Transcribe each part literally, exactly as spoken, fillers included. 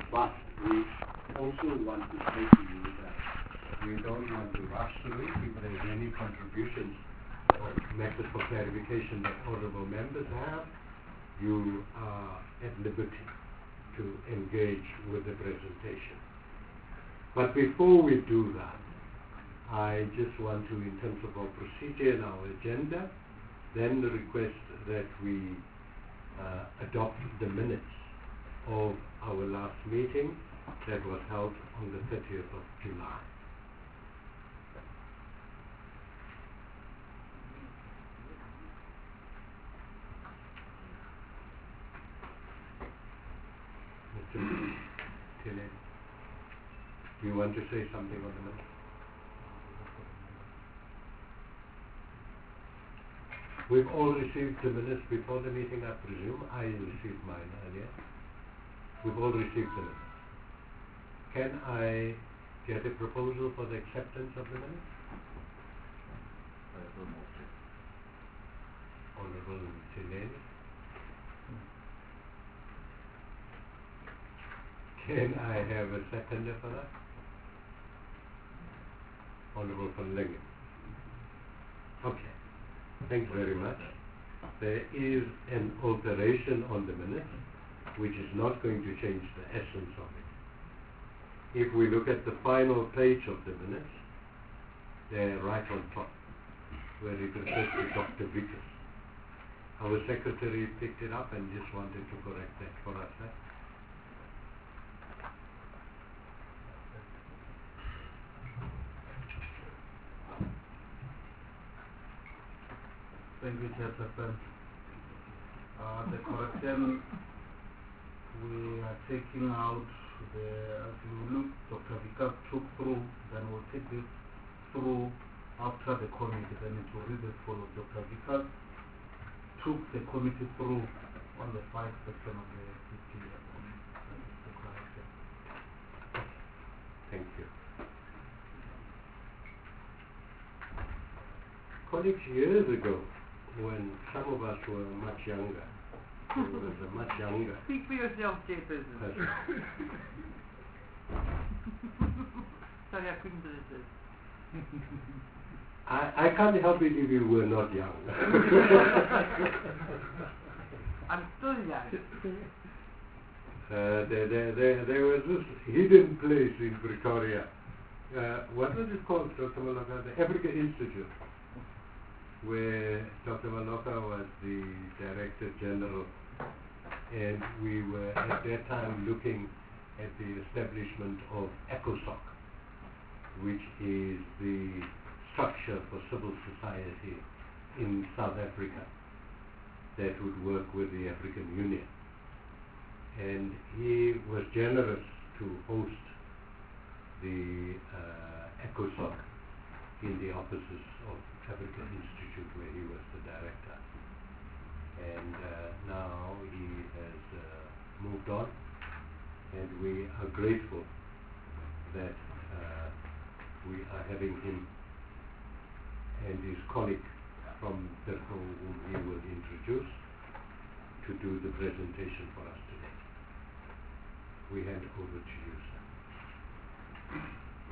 But we also want to say to you that we don't want to rush through it. If there is any contributions or methods for clarification that honorable members have, you are at liberty to engage with the presentation. But before we do that, I just want to, in terms of our procedure and our agenda, then request that we uh, adopt the minutes of our last meeting that was held on the thirtieth of July. Mister Tile, do you want to say something on the minutes? We've all received the minutes before the meeting, I presume. I received mine earlier. We've all received the minutes. Can I get a proposal for the acceptance of the minutes? I don't know. Honorable Tileni. Can I have a seconder for that? Honorable van Lingen. Okay. Thank you very much. There is an alteration on the minutes which is not going to change the essence of it. If we look at the final page of the minutes, they're right on top where it refers to Doctor Vickers. Our secretary picked it up and just wanted to correct that for us. Eh? Thank you, Chairperson. Uh, the correction we are taking out, the, as you look, Doctor Vickers took through, then we'll take this through after the committee, then it will read as follows. Doctor Vickers took the committee through on the five section of the P T. That is the correction. Thank you. Colleagues, years ago, when some of us were much younger, there was a much younger Speak for yourself, Chairperson. person. Sorry, I couldn't resist. I, I can't help it if you were not young. I'm still young. Uh, there, there, there, there was this hidden place in Pretoria. Uh, what was it called, Doctor Maloka? The Africa Institute, where Doctor Maloka was the Director General, and we were at that time looking at the establishment of ECOSOC, which is the structure for civil society in South Africa that would work with the African Union. And he was generous to host the uh, ECOSOC in the offices of Africa Institute, where he was the director. And uh, now he has uh, moved on, and we are grateful that uh, we are having him and his colleague from Terco, whom he will introduce, to do the presentation for us today. We hand over to you, sir.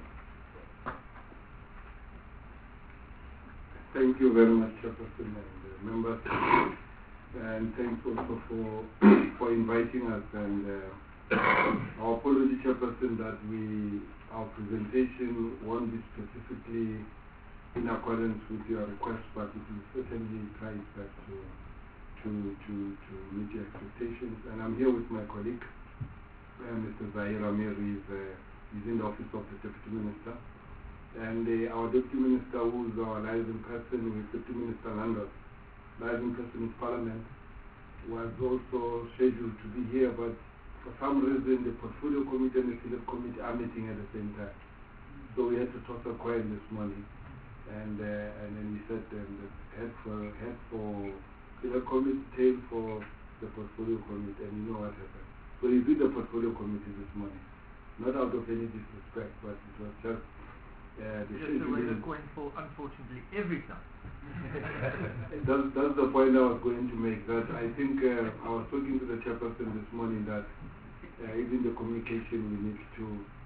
Thank you very much, Chairperson and uh, members, and thanks also for for inviting us. And uh, our apology, Chairperson, that we our presentation won't be specifically in accordance with your request, but it will certainly try its best to to to to meet your expectations. And I'm here with my colleague, uh, Mister Zahir Amir. He's uh, he's in the office of the Deputy Minister. And uh, our Deputy Minister, who is our liaison person with Deputy Minister Landers, liaison person in Parliament, was also scheduled to be here, but for some reason the Portfolio Committee and the Select Committee are meeting at the same time. So we had to toss a coin this morning. And uh, and then we said um, that head for, head for Select Committee, tail for the Portfolio Committee, and you know what happened. So he's in the Portfolio Committee this morning. Not out of any disrespect, but it was just Uh, the Just the way the coin fall, unfortunately, every time. that's, that's the point I was going to make. That I think uh, I was talking to the chairperson this morning that uh, even the communication we need to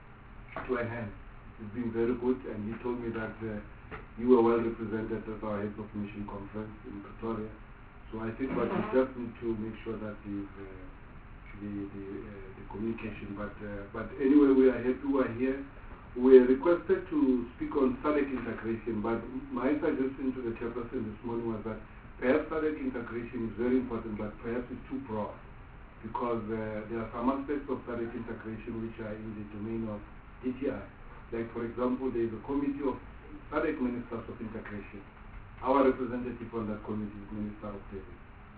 to enhance. It's been very good, and he told me that uh, you were well represented at our Heads of Mission conference in Pretoria. So I think that we just need to make sure that the uh, the, the, uh, the communication, but uh, but anyway, we are happy we are here. We are requested to speak on SADC integration, but my suggestion to the chairperson this morning was that perhaps SADC integration is very important, but perhaps it's too broad, because uh, there are some aspects of SADC integration which are in the domain of D T I. Like, for example, there is a committee of SADC Ministers of Integration. Our representative on that committee is Minister of State.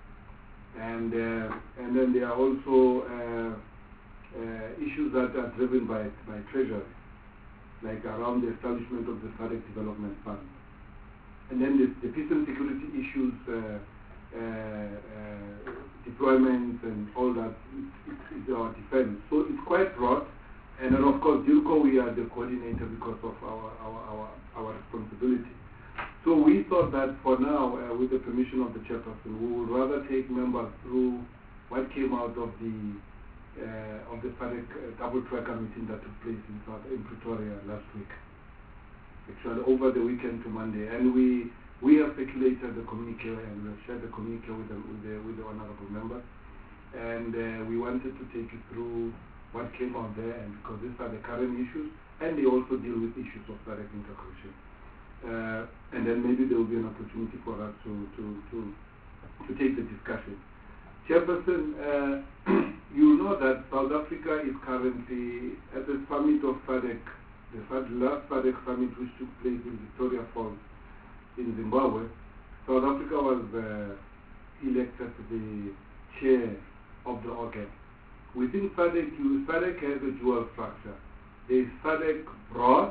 And, uh, and then there are also uh, uh, issues that are driven by, by Treasury, like around the establishment of the SADC Development Fund. And then the, the peace and security issues, uh, uh, uh, deployments and all that, it's, it's our defense. So it's quite broad. And then of course, DILCO, we are the coordinator because of our, our, our, our responsibility. So we thought that for now, uh, with the permission of the chairperson, we would rather take members through what came out of the uh, of the SADC uh, double tracker meeting that took place in South in Pretoria last week. Actually, over the weekend to Monday, and we we have circulated the communique and we have shared the communique with the with the, with the honourable members, and uh, we wanted to take you through what came out there, and because these are the current issues, and they also deal with issues of SADC integration. Uh, and then maybe there will be an opportunity for us to, to, to, to take the discussion. Chairperson, uh, you know that South Africa is currently at the summit of SADC, the last SADC summit which took place in Victoria Falls in Zimbabwe. South Africa was uh, elected the chair of the organ. Within SADC, you, SADC has a dual structure. There is SADC Broad,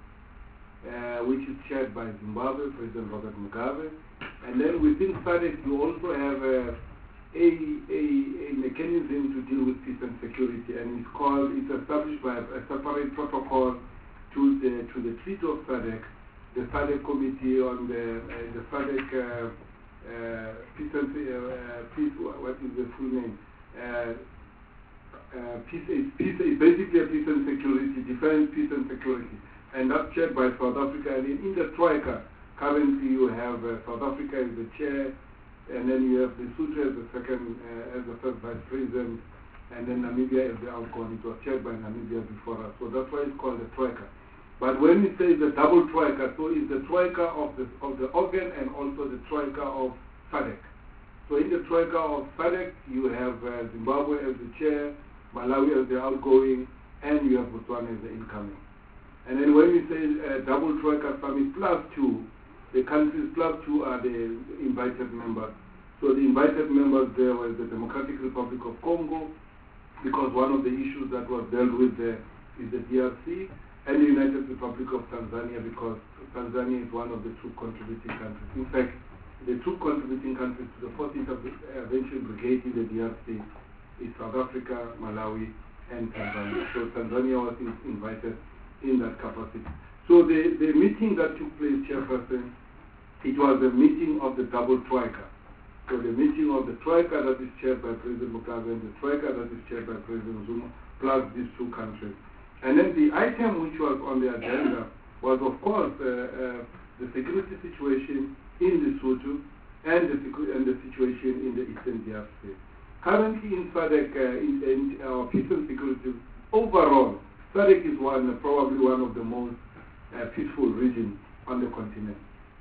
Uh, which is chaired by Zimbabwe, President Robert Mugabe. And then within SADC, you also have uh, a, a, a mechanism to deal with peace and security, and it's called, it's established by a, a separate protocol to the, to the Treaty of SADC, the SADC Committee on the, uh, the SADC uh, uh, peace and, uh, peace, what is the full name? Uh, uh, peace, is, peace is basically a peace and security, defense, peace and security. And that's chaired by South Africa. And in, in the Troika, currently you have uh, South Africa as the chair, and then you have Lesotho as the second, uh, as the first vice president, and then Namibia as the outgoing. It was chaired by Namibia before us. So that's why it's called the Troika. But when we say the double Troika, so it's the Troika of the, of the organ and also the Troika of SADC. So in the Troika of SADC, you have uh, Zimbabwe as the chair, Malawi as the outgoing, and you have Botswana as the incoming. And then when we say uh, double Troika summit plus two, the countries plus two are the invited members. So the invited members there was the Democratic Republic of Congo, because one of the issues that was dealt with there is the D R C, and the United Republic of Tanzania, because Tanzania is one of the two contributing countries. In fact, the two contributing countries to the fourth Intervention Brigade in the D R C is South Africa, Malawi, and Tanzania. So Tanzania was in, invited in that capacity. So the, the meeting that took place, Chairperson, it was a meeting of the double Troika. So the meeting of the Troika that is chaired by President Mugabe and the Troika that is chaired by President Zuma, plus these two countries. And then the item which was on the agenda was, of course, uh, uh, the security situation in Lesotho and the, and the situation in the Eastern D R C. Currently in SADC, uh, in, in our peace and security, overall, SADC is one, uh, probably one of the most uh, peaceful regions on the continent.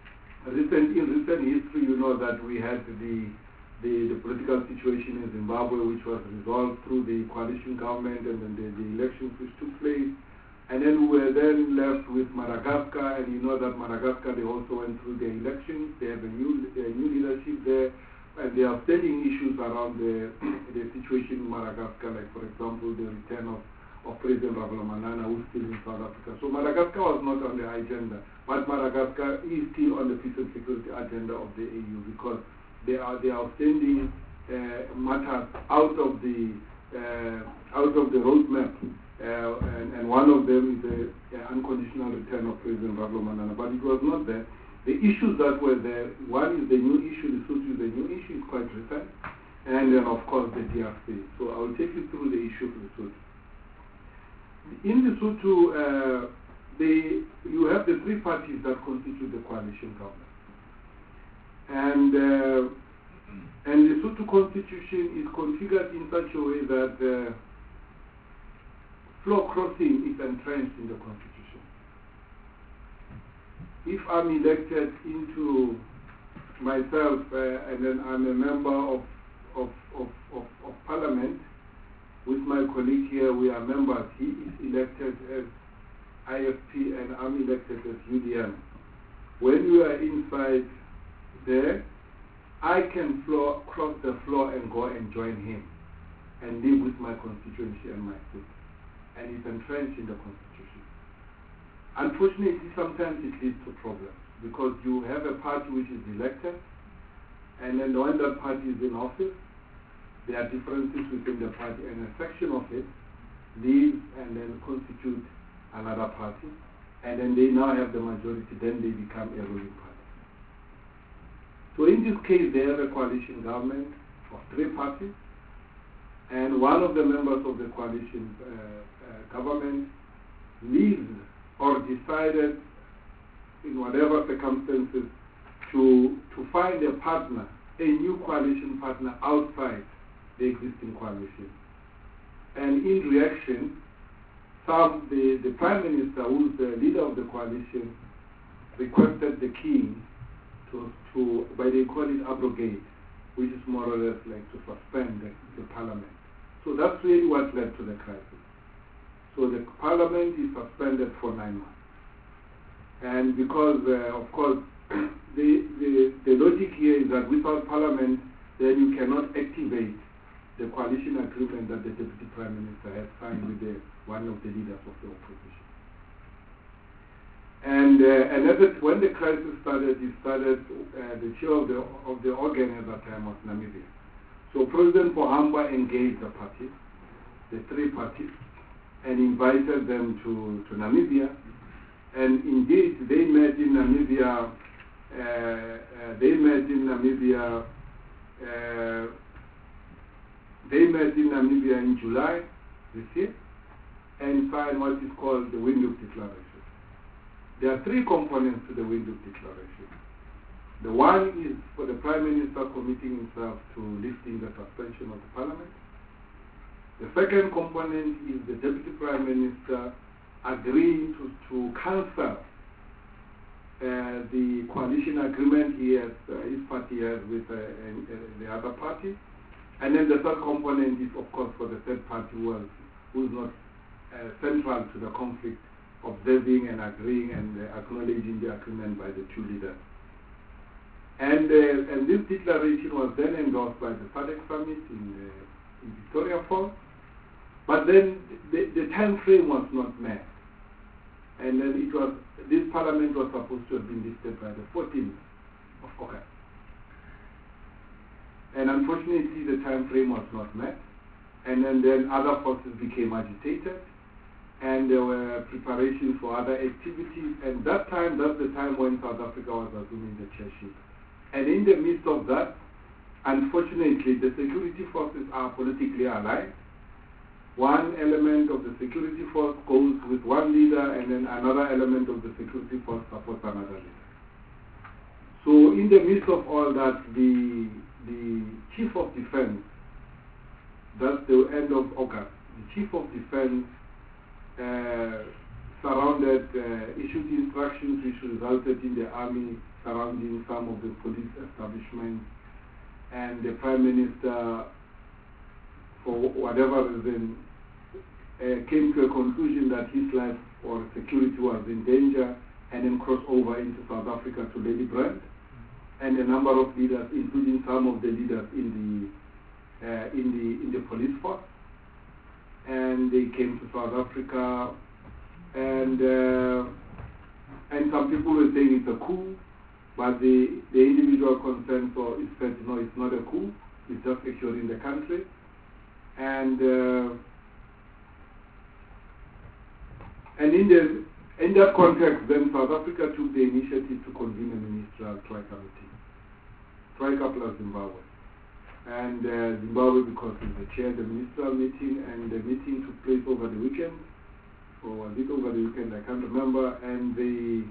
Recent, in recent history, you know that we had the, the, the political situation in Zimbabwe, which was resolved through the coalition government and then the, the elections which took place. And then we were then left with Madagascar, and you know that Madagascar, they also went through their elections. They have a new, a new leadership there, and there are standing issues around the, the situation in Madagascar, like, for example, the return of of President Ravalomanana, who is still in South Africa. So Madagascar was not on the agenda, but Madagascar is still on the peace and security agenda of the A U, because they are the outstanding uh, matters out of the uh, out of the roadmap, uh, and, and one of them is the uh, unconditional return of President Ravalomanana, but it was not there. The issues that were there, one is the new issue, Lesotho is the new issue, is quite recent. and then of course the D R C. So I will take you through the issue of Lesotho. In Lesotho, uh, they, you have the three parties that constitute the coalition government. And, uh, and the Lesotho constitution is configured in such a way that uh, floor crossing is entrenched in the constitution. If I'm elected into myself uh, and then I'm a member of, of, of, of, of parliament, with my colleague here, we are members. He is elected as I F P and I'm elected as U D M. When you are inside there, I can floor, cross the floor and go and join him and live with my constituency and my state. And it's entrenched in the constitution. Unfortunately, sometimes it leads to problems because you have a party which is elected, and then when that party is in office, there are differences within the party, and a section of it leaves and then constitute another party, and then they now have the majority, then they become a ruling party. So in this case, they have a coalition government of three parties, and one of the members of the coalition uh, uh, government leaves or decided, in whatever circumstances, to, to find a partner, a new coalition partner outside the existing coalition. And in reaction, some, the, the Prime Minister, who is the leader of the coalition, requested the King to, to by they call it abrogate, which is more or less like to suspend the, the Parliament. So that's really what led to the crisis. So the Parliament is suspended for nine months. And because, uh, of course, the, the, the logic here is that without Parliament, then you cannot activate the coalition agreement that the Deputy Prime Minister has signed with the, one of the leaders of the opposition. And, uh, and as it, when the crisis started, it started, uh, the chair of the, of the organ at that time was Namibia. So President Pohamba engaged the parties, the three parties, and invited them to, to Namibia. And indeed, they met in Namibia, uh, uh, they met in Namibia, uh, they met in Namibia in July this year and signed what is called the Windhoek Declaration. There are three components to the Windhoek Declaration. The one is for the Prime Minister committing himself to lifting the suspension of the Parliament. The second component is the Deputy Prime Minister agreeing to, to cancel uh, the coalition agreement he has, uh, his party has with uh, uh, the other party. And then the third component is, of course, for the third party who is, who is not uh, central to the conflict, observing and agreeing and uh, acknowledging the agreement by the two leaders. And, uh, and this declaration was then endorsed by the SADC summit in, uh, in Victoria Falls. But then the, the time frame was not met. And then it was, this parliament was supposed to have been listed by the fourteenth of August. And unfortunately, the time frame was not met. And then, then other forces became agitated. And there were preparations for other activities. And that time, that's the time when South Africa was assuming the chairship. And in the midst of that, unfortunately, the security forces are politically aligned. One element of the security force goes with one leader, and then another element of the security force supports another leader. So in the midst of all that, the, the Chief of Defense, that's the end of August, the Chief of Defense uh, surrounded, uh, issued instructions which resulted in the army surrounding some of the police establishments, and the Prime Minister, for whatever reason, uh, came to a conclusion that his life or security was in danger, and then crossed over into South Africa to Ladybrand. And a number of leaders, including some of the leaders in the uh, in the in the police force, and they came to South Africa, and uh, and some people were saying it's a coup, but the the individual consensus is said no, it's not a coup, it's just securing the country, and uh, and in the in that context, then South Africa took the initiative to convene a ministerial Troika meeting, Troika plus Zimbabwe. and uh, Zimbabwe because we chaired the ministerial meeting, and the meeting took place over the weekend, or was it over the weekend, I can't remember, and they,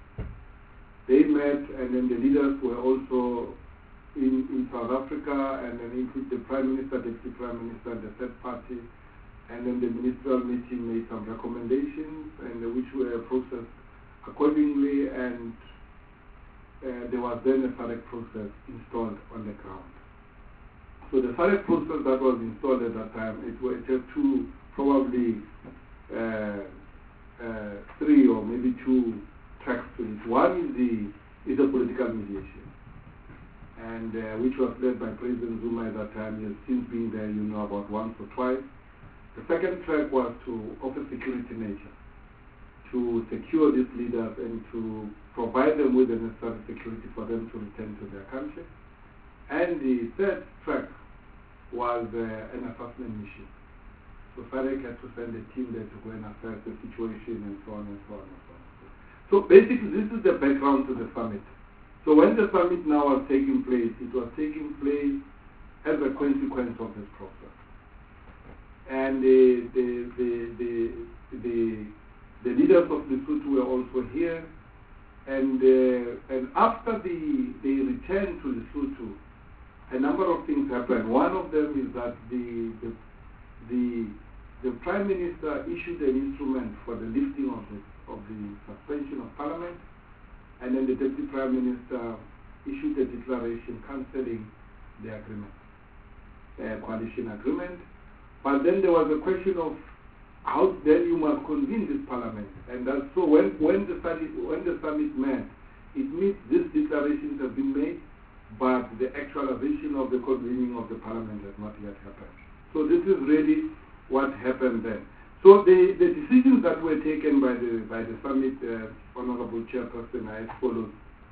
they met, and then the leaders were also in, in South Africa, and then include the Prime Minister, Deputy Prime Minister, and the third party, and then the ministerial meeting made some recommendations, and uh, which were processed accordingly, and uh, there was then a SADC process installed on the ground. So the SADC process that was installed at that time, it was just two, probably uh, uh, three or maybe two tracks to it. One is the is the political mediation, and uh, which was led by President Zuma at that time. He has since been there, you know, about once or twice. The second track was to of a security nature, to secure these leaders and to provide them with the necessary security for them to return to their country. And the third track was uh, an assessment mission. So SADC had to send a team there to go and assess the situation and so on and so on and so on. So basically this is the background to the summit. So when the summit now was taking place, it was taking place as a consequence of this process. And the, the, the, the, the, the leaders of Lesotho were also here. And, uh, and after the, they returned to Lesotho, a number of things happened. One of them is that the, the, the, the Prime Minister issued an instrument for the lifting of the, of the suspension of Parliament, and then the Deputy Prime Minister issued a declaration cancelling the agreement, uh, coalition agreement. But then there was a question of how then you must convene this Parliament, and that's so when, when, the summit, when the summit met, it means these declarations have been made, but the actualization of the convening of the Parliament has not yet happened. So this is really what happened then. So the, the decisions that were taken by the, by the summit, uh, Honorable Chairperson, are as follows.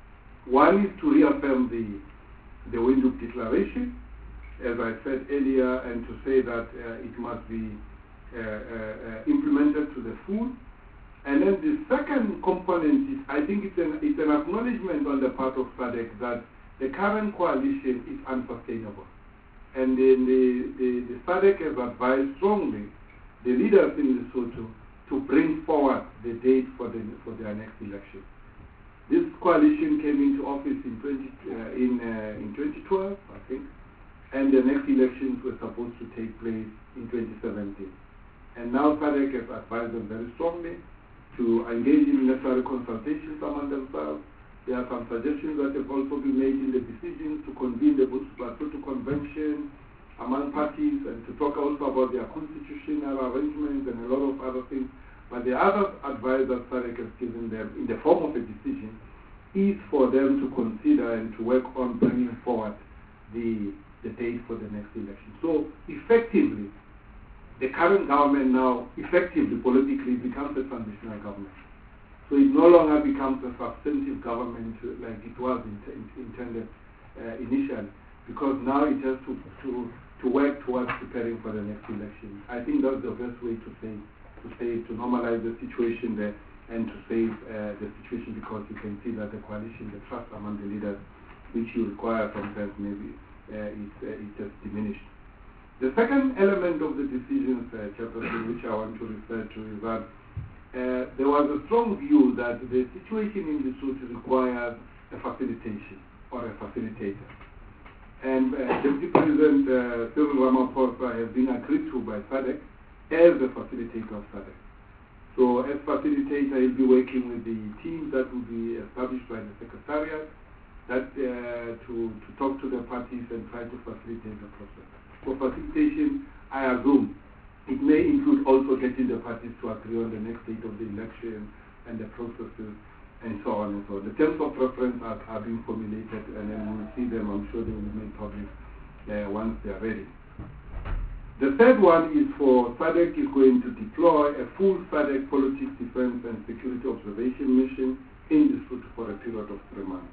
One is to reaffirm the, the Windhoek Declaration, as I said earlier, and to say that uh, it must be uh, uh, uh, implemented to the full. And then the second component is, I think it's an, it's an acknowledgement on the part of SADC that the current coalition is unsustainable. And then the, the, the SADC has advised strongly the leaders in Lesotho to bring forward the date for, the, for their next election. This coalition came into office in, twenty, uh, in, uh, in twenty twelve, I think, and the next elections were supposed to take place in twenty seventeen. And now SADC has advised them very strongly to engage in necessary consultations among themselves. There are some suggestions that have also been made in the decisions to convene the Lesotho Convention among parties and to talk also about their constitutional arrangements and a lot of other things. But the other advice that SADC has given them in the form of a decision is for them to consider and to work on bringing forward the, the date for the next election. So effectively, the current government now effectively politically becomes a transitional government. So it no longer becomes a substantive government like it was in, in, intended uh, initially, because now it has to, to, to work towards preparing for the next election. I think that's the best way to say, to say, to normalize the situation there and to save uh, the situation, because you can see that the coalition, the trust among the leaders, which you require sometimes maybe, uh, it, uh, it has diminished. The second element of the decisions, uh, Chairperson, which I want to refer to is that Uh, there was a strong view that the situation in Lesotho requires a facilitation or a facilitator. And uh, Deputy President uh, Cyril Ramaphosa has been agreed to by SADC as the facilitator of SADC. So as facilitator, he'll be working with the team that will be established by the Secretariat that, uh, to, to talk to the parties and try to facilitate the process. For facilitation, I assume, it may include also getting the parties to agree on the next date of the election and the processes and so on and so on. The terms of reference are, are being formulated, and then we'll see them. I'm sure they will be made public uh, once they are ready. The third one is for SADC is going to deploy a full SADC politics, defense and security observation mission in Lesotho for a period of three months,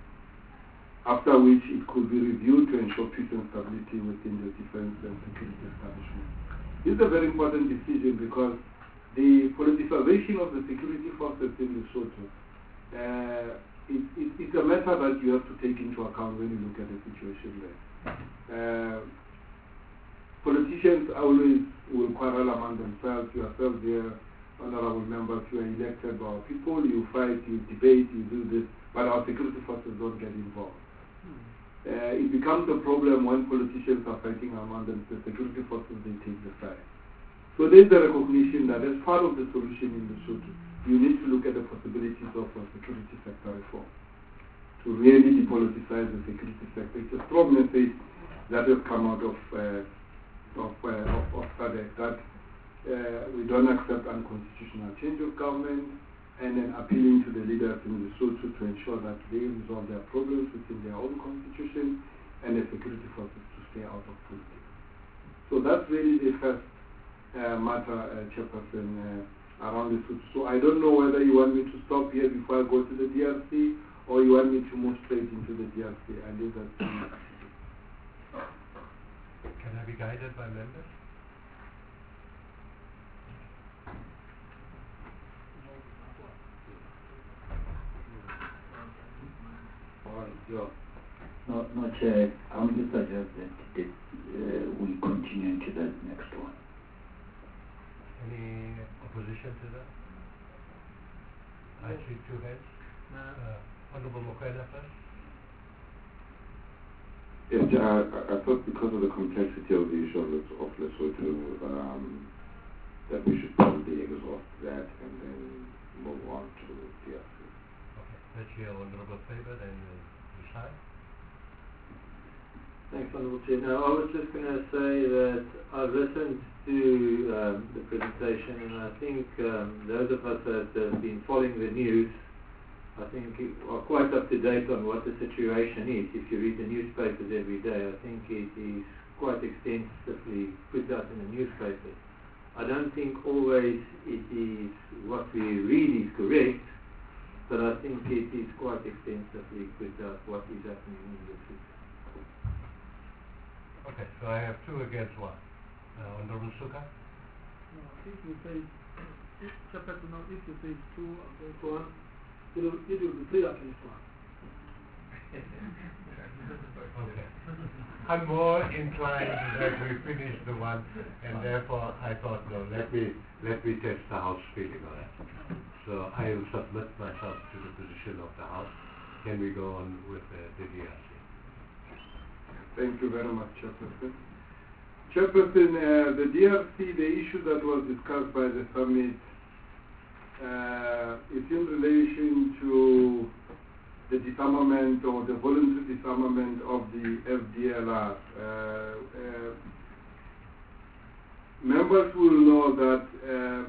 after which it could be reviewed to ensure peace and stability within the defense and security establishment. This is a very important decision because the politicization of the security forces in Lesotho, uh, it, it, it's a matter that you have to take into account when you look at the situation there. Uh, politicians always will quarrel among themselves. Yourselves here, honorable members, you are elected by our people, you fight, you debate, you do this, but our security forces don't get involved. Uh, it becomes a problem when politicians are fighting among them, the security forces, they take the side. So there's the recognition that as part of the solution in Lesotho, you need to look at the possibilities of a security sector reform to really depoliticize the security sector. It's a strong message that has come out of uh, of, uh, of, of SADC, that uh, we don't accept unconstitutional change of government, and then appealing to the leaders in Lesotho to ensure that they resolve their problems within their own constitution, and the security forces to stay out of politics. So that's really the first uh, matter, uh, Chairperson, uh, around Lesotho. So I don't know whether you want me to stop here before I go to the D R C, or you want me to move straight into the D R C. I leave that to you. Can I be guided by members? Yeah. No, no, Chair, I want to suggest that, that uh, we continue into the next one. Any opposition to that? I see two hands. No. Uh, Honorable Mokoena first. Yes, I, I thought because of the complexity of the issue of, Les- of Lesotho, um, that we should probably exhaust that and then move on to D R C. Okay, let's hear Honorable Faber and uh, Usai. Thanks, Honourable Chair. Now, I was just going to say that I've listened to um, the presentation, and I think um, those of us that have been following the news, I think are quite up to date on what the situation is. If you read the newspapers every day, I think it is quite extensively put out in the newspapers. I don't think always it is what we read is correct, but I think it is quite extensively put out what is happening in the city. Okay, so I have two against one. Uh, Honorable Suka? No, if you say, if Chairperson, no, if you say two against one, it will, it will be three against one. Okay. I'm more inclined that we finish the one, and therefore I thought, no, let me let me test the House feeling on it. So I will submit myself to the position of the House. Can we go on with uh, the D R C? Thank you very much, Chairperson. Chairperson, uh, the D R C, the issue that was discussed by the summit uh, is in relation to the disarmament or the voluntary disarmament of the F D L R. Uh, uh, members will know that uh,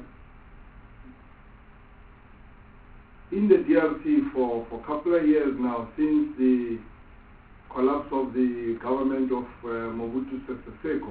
in the D R C for, for a couple of years now, since the collapse of the government of uh, Mobutu Sese Seko,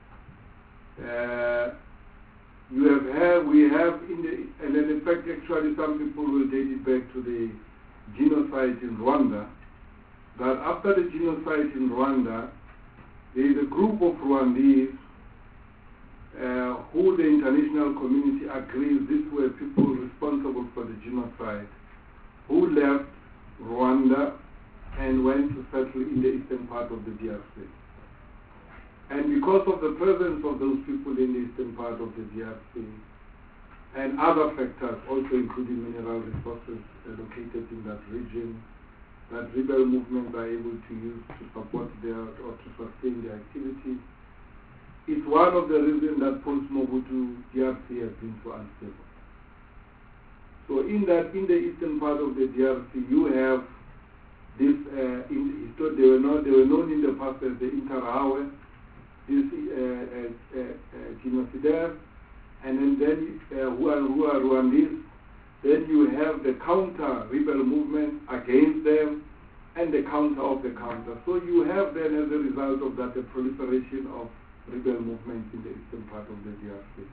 uh, you have had, we have in the, and in fact actually some people will date it back to the genocide in Rwanda, that after the genocide in Rwanda, there is a group of Rwandese uh, who the international community agrees these were people responsible for the genocide, who left Rwanda and went to settle in the eastern part of the D R C. And because of the presence of those people in the eastern part of the D R C, and other factors, also including mineral resources uh, located in that region, that rebel movements are able to use to support their, or to sustain their activities, it's one of the reasons that post-Mobutu D R C has been so unstable. So in that, in the eastern part of the D R C, you have this, uh, in, so they, were not, they were known in the past as the Interahamwe, this uh, uh, uh, uh, genocidaires, and then, then uh, who, are, who are Rwandese. Then you have the counter rebel movement against them, and the counter of the counter. So you have then, as a result of that, the proliferation of rebel movements in the eastern part of the D R C.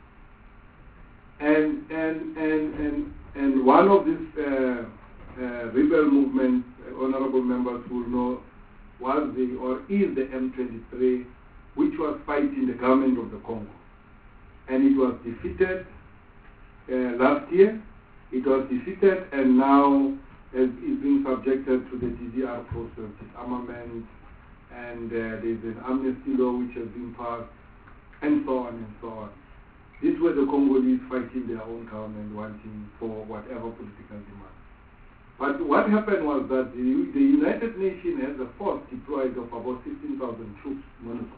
And and and and and one of these uh, uh, rebel movements, uh, honorable members will know, was the or is the M twenty-three, which was fighting the government of the Congo, and it was defeated uh, last year. It was defeated, and now is, is being subjected to the D D R process, disarmament, and uh, there's an amnesty law which has been passed, and so on and so on. These were the Congolese fighting their own government, wanting for whatever political demand. But what happened was that the, the United Nations has a force deployed of about sixteen thousand troops, MONUSCO,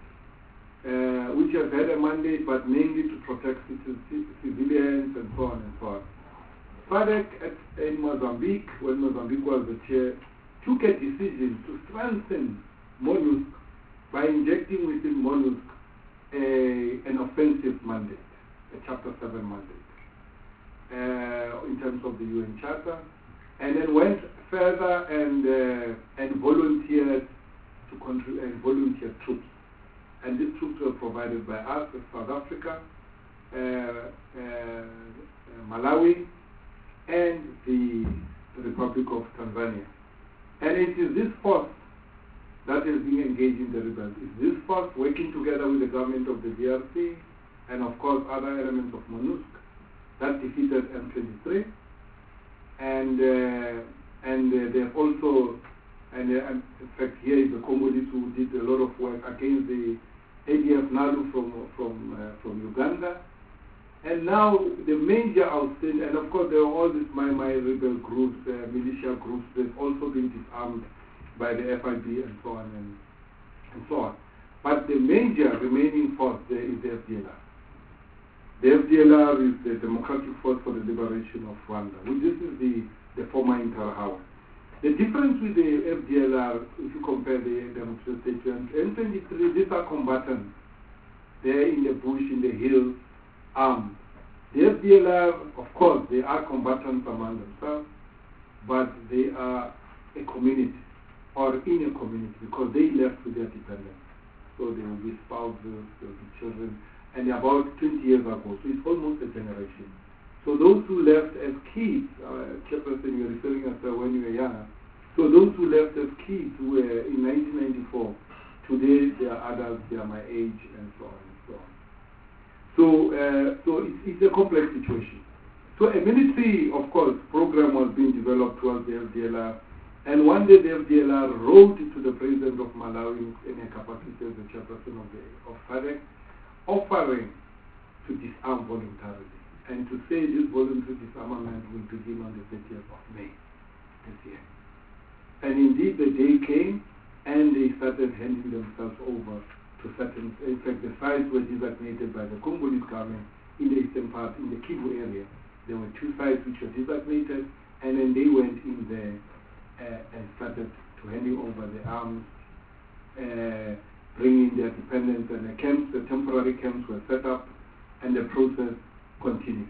uh, which has had a mandate but mainly to protect civilians and so on and so on. SADC in Mozambique, when Mozambique was the chair, took a decision to strengthen MONUSCO by injecting within MONUSCO a, an offensive mandate, a Chapter seven mandate, uh, in terms of the U N Charter, and then went further and uh, and volunteered to contribute and volunteered troops. And these troops were provided by us in South Africa, uh, uh, Malawi, and the Republic of Tanzania. And it is this force that is being engaged in the rebellion. It's this force working together with the government of the D R C and of course other elements of MONUSCO that defeated M twenty-three. And uh, and uh, they have also, and, uh, and in fact here is the Congolese who did a lot of work against the A D F NALU from from uh, from Uganda. And now the major outstanding, and of course there are all these Mai Mai rebel groups, uh, militia groups, they've also been disarmed by the F I B and so on and, and so on. But the major remaining force there is the F D L R. The F D L R is the Democratic Force for the Liberation of Rwanda, which this is the, the former Interahamwe. The difference with the F D L R, if you compare the Democratic State and M twenty-three, these are combatants. They're in the bush, in the hills, armed. The F D L R, of course, they are combatants among themselves, but they are a community, or in a community, because they left with their dependents. So they will be spouses, they will be children, and about twenty years ago, so it's almost a generation. So those who left as kids, uh, Chairperson, you're referring us uh, when you were young, so those who left as kids were in nineteen ninety-four, today they are adults, they are my age, and so on and so on. So, uh, so it's, it's a complex situation. So a military, of course, program was being developed towards the F D L R, and one day the F D L R wrote to the president of Malawi in a capacity as the chairperson of, the, of SADC, offering to disarm voluntarily, and to say this voluntary disarmament will begin on the thirtieth of May this year. And indeed the day came, and they started handing themselves over to certain, in fact the sites were designated by the Congolese government in the eastern part, in the Kivu area. There were two sites which were designated, and then they went in there uh, and started to handing over the arms, uh, bringing their dependents, and the camps, the temporary camps were set up, and the process continued.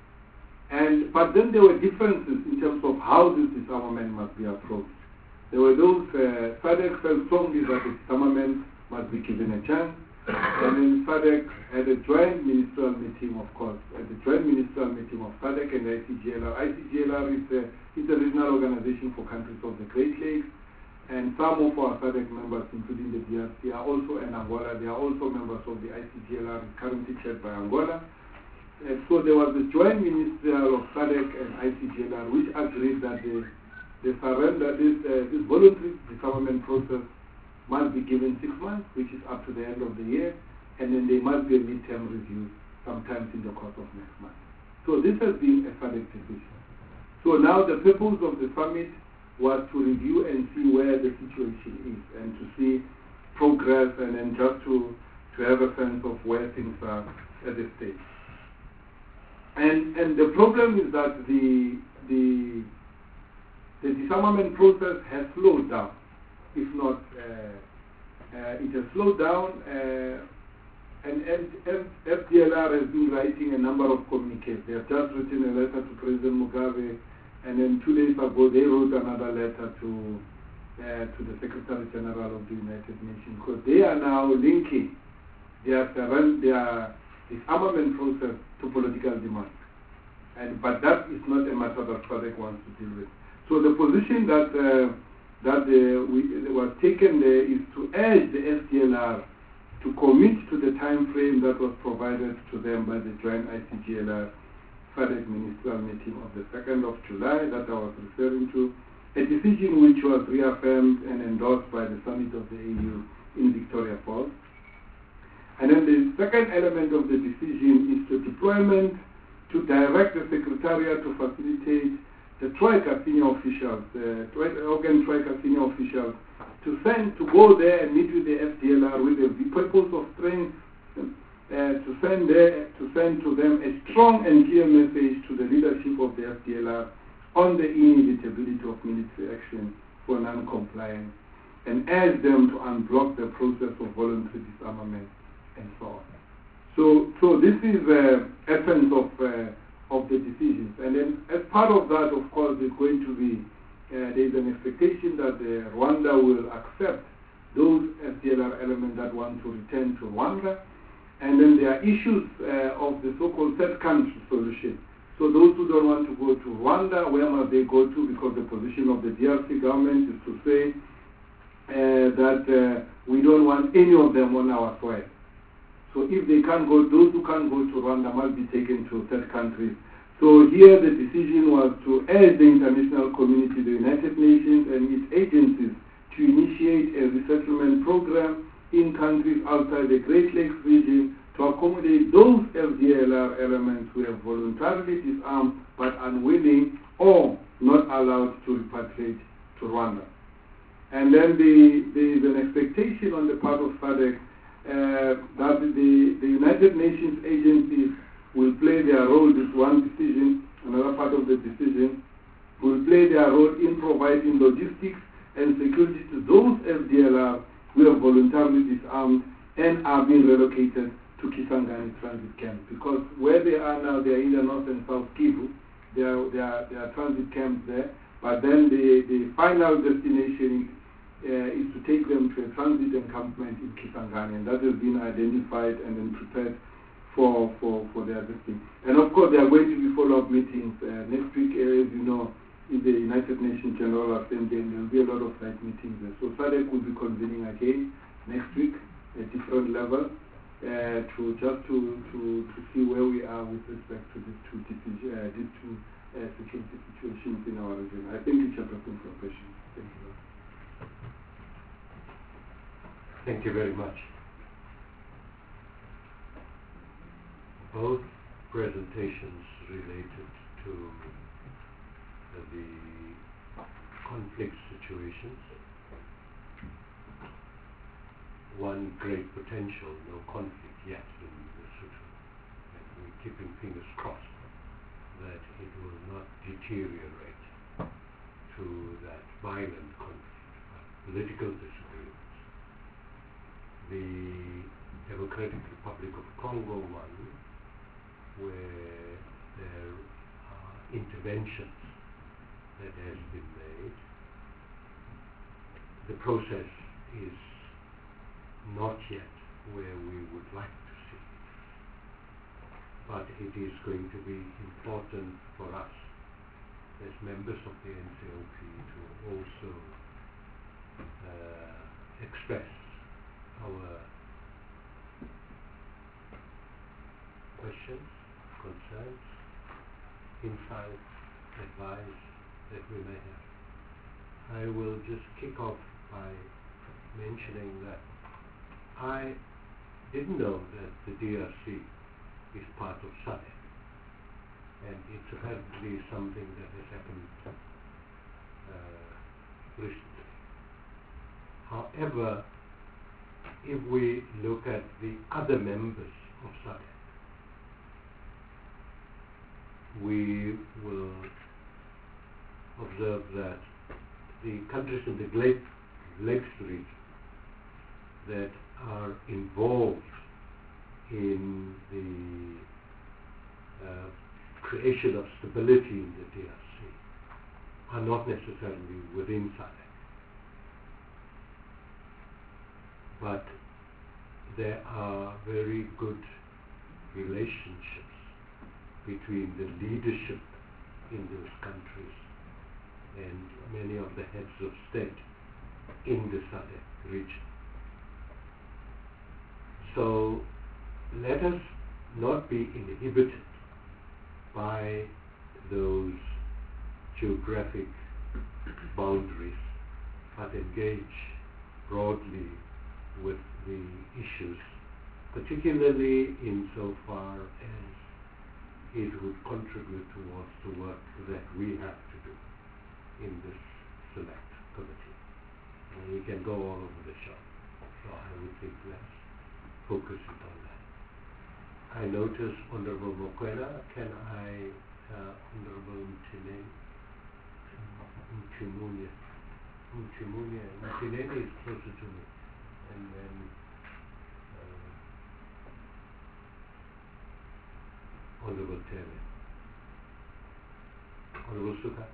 And, but then there were differences in terms of how this disarmament must be approached. There were those, uh, SADC felt strongly that the disarmament must be given a chance, and then SADC had a joint ministerial meeting, of course, at the joint ministerial meeting of SADC and I C G L R. I C G L R is a, is a regional organization for countries of the Great Lakes, and some of our SADC members, including the D R C, are also in Angola. They are also members of the I C G L R, currently chaired by Angola. And so there was the joint ministerial of SADC and I C G L R, which agreed that the, the surrender, this, uh, this voluntary disarmament process must be given six months, which is up to the end of the year, and then there must be a midterm review sometimes in the course of next month. So this has been a SADC decision. So now the purpose of the summit was to review and see where the situation is, and to see progress, and then just to, to have a sense of where things are at this stage. And, and the problem is that the, the, the disarmament process has slowed down. If not, uh, uh, it has slowed down, uh, and, and, and F D L R has been writing a number of communiques. They have just written a letter to President Mugabe, and then two days ago they wrote another letter to, uh, to the Secretary General of the United Nations, because they are now linking their, their disarmament process to political demand. And, but that is not a matter that SADC wants to deal with. So the position that uh, that uh, we, was taken there is to urge the F D L R to commit to the time frame that was provided to them by the joint I C G L R SADC ministerial meeting of the second of July that I was referring to, a decision which was reaffirmed and endorsed by the Summit of the A U in Victoria Falls. And then the second element of the decision is the deployment to direct the Secretariat to facilitate the Troika senior officials, the organ Troika senior officials, to send, to go there and meet with the F D L R with the purpose of strength, uh, to send there, to send to them a strong and clear message to the leadership of the F D L R on the inevitability of military action for non-compliance, and urge them to unblock the process of voluntary disarmament and so on. So, so this is the uh, essence of uh, of the decisions. And then, as part of that, of course, is going to be uh, there is an expectation that uh, Rwanda will accept those F D L R elements that want to return to Rwanda. And then there are issues uh, of the so-called third country solution. So those who don't want to go to Rwanda, where must they go to? Because the position of the D R C government is to say uh, that uh, we don't want any of them on our soil. So if they can't go, those who can't go to Rwanda must be taken to third countries. So here the decision was to urge the international community, the United Nations and its agencies, to initiate a resettlement program in countries outside the Great Lakes region to accommodate those F D L R elements who have voluntarily disarmed but unwilling or not allowed to repatriate to Rwanda. And then the, there is an expectation on the part of SADC uh, that the, the United Nations agencies will play their role. This one decision, another part of the decision, will play their role in providing logistics and security to those F D L R who have voluntarily disarmed and are being relocated to Kisangani transit camp. Because where they are now, they are either North and South Kivu. There are, there are, there are transit camps there. But then the, the final destination uh, is to take them to a transit encampment in Kisangani. And that has been identified and then prepared for, for, for their visiting. And of course, there are going to be follow-up meetings. Uh, next week, uh, as you know, in the United Nations General Assembly, and there will be a lot of site meetings there. So SADC will be convening again next week at different levels uh, to just to, to, to see where we are with respect to these two, uh, these two uh, security situations in our region. I think it's a person for questions. Thank you. Thank you very much. Both presentations related to uh, the conflict situations. One great potential, no conflict yet in Lesotho, and we're keeping fingers crossed that it will not deteriorate to that violent conflict, but political disagreements. The Democratic Republic of Congo one, where there are interventions that has been made. The process is not yet where we would like to see it, but it is going to be important for us as members of the N C O P to also uh, express our questions, concerns, insights, advice that we may have. I will just kick off by mentioning that I didn't know that the D R C is part of SADC, and it's apparently something that has happened uh, recently. However, if we look at the other members of SADC, we will observe that the countries in the Great Lakes region that are involved in the uh, creation of stability in the D R C are not necessarily within SADC, but there are very good relationships between the leadership in those countries and many of the heads of state in the SADC region. So let us not be inhibited by those geographic boundaries, but engage broadly with the issues, particularly insofar as it would contribute towards the work that we have to do in this select committee. And we can go all over the shop, so I would think let's focus it on that. I notice Honorable Mokwena. Can I, uh, Honorable Mtine, Mtimunya, Mtimunya, Mtineni is closer to me, and then uh, Honorable Teme. Honorable Suka.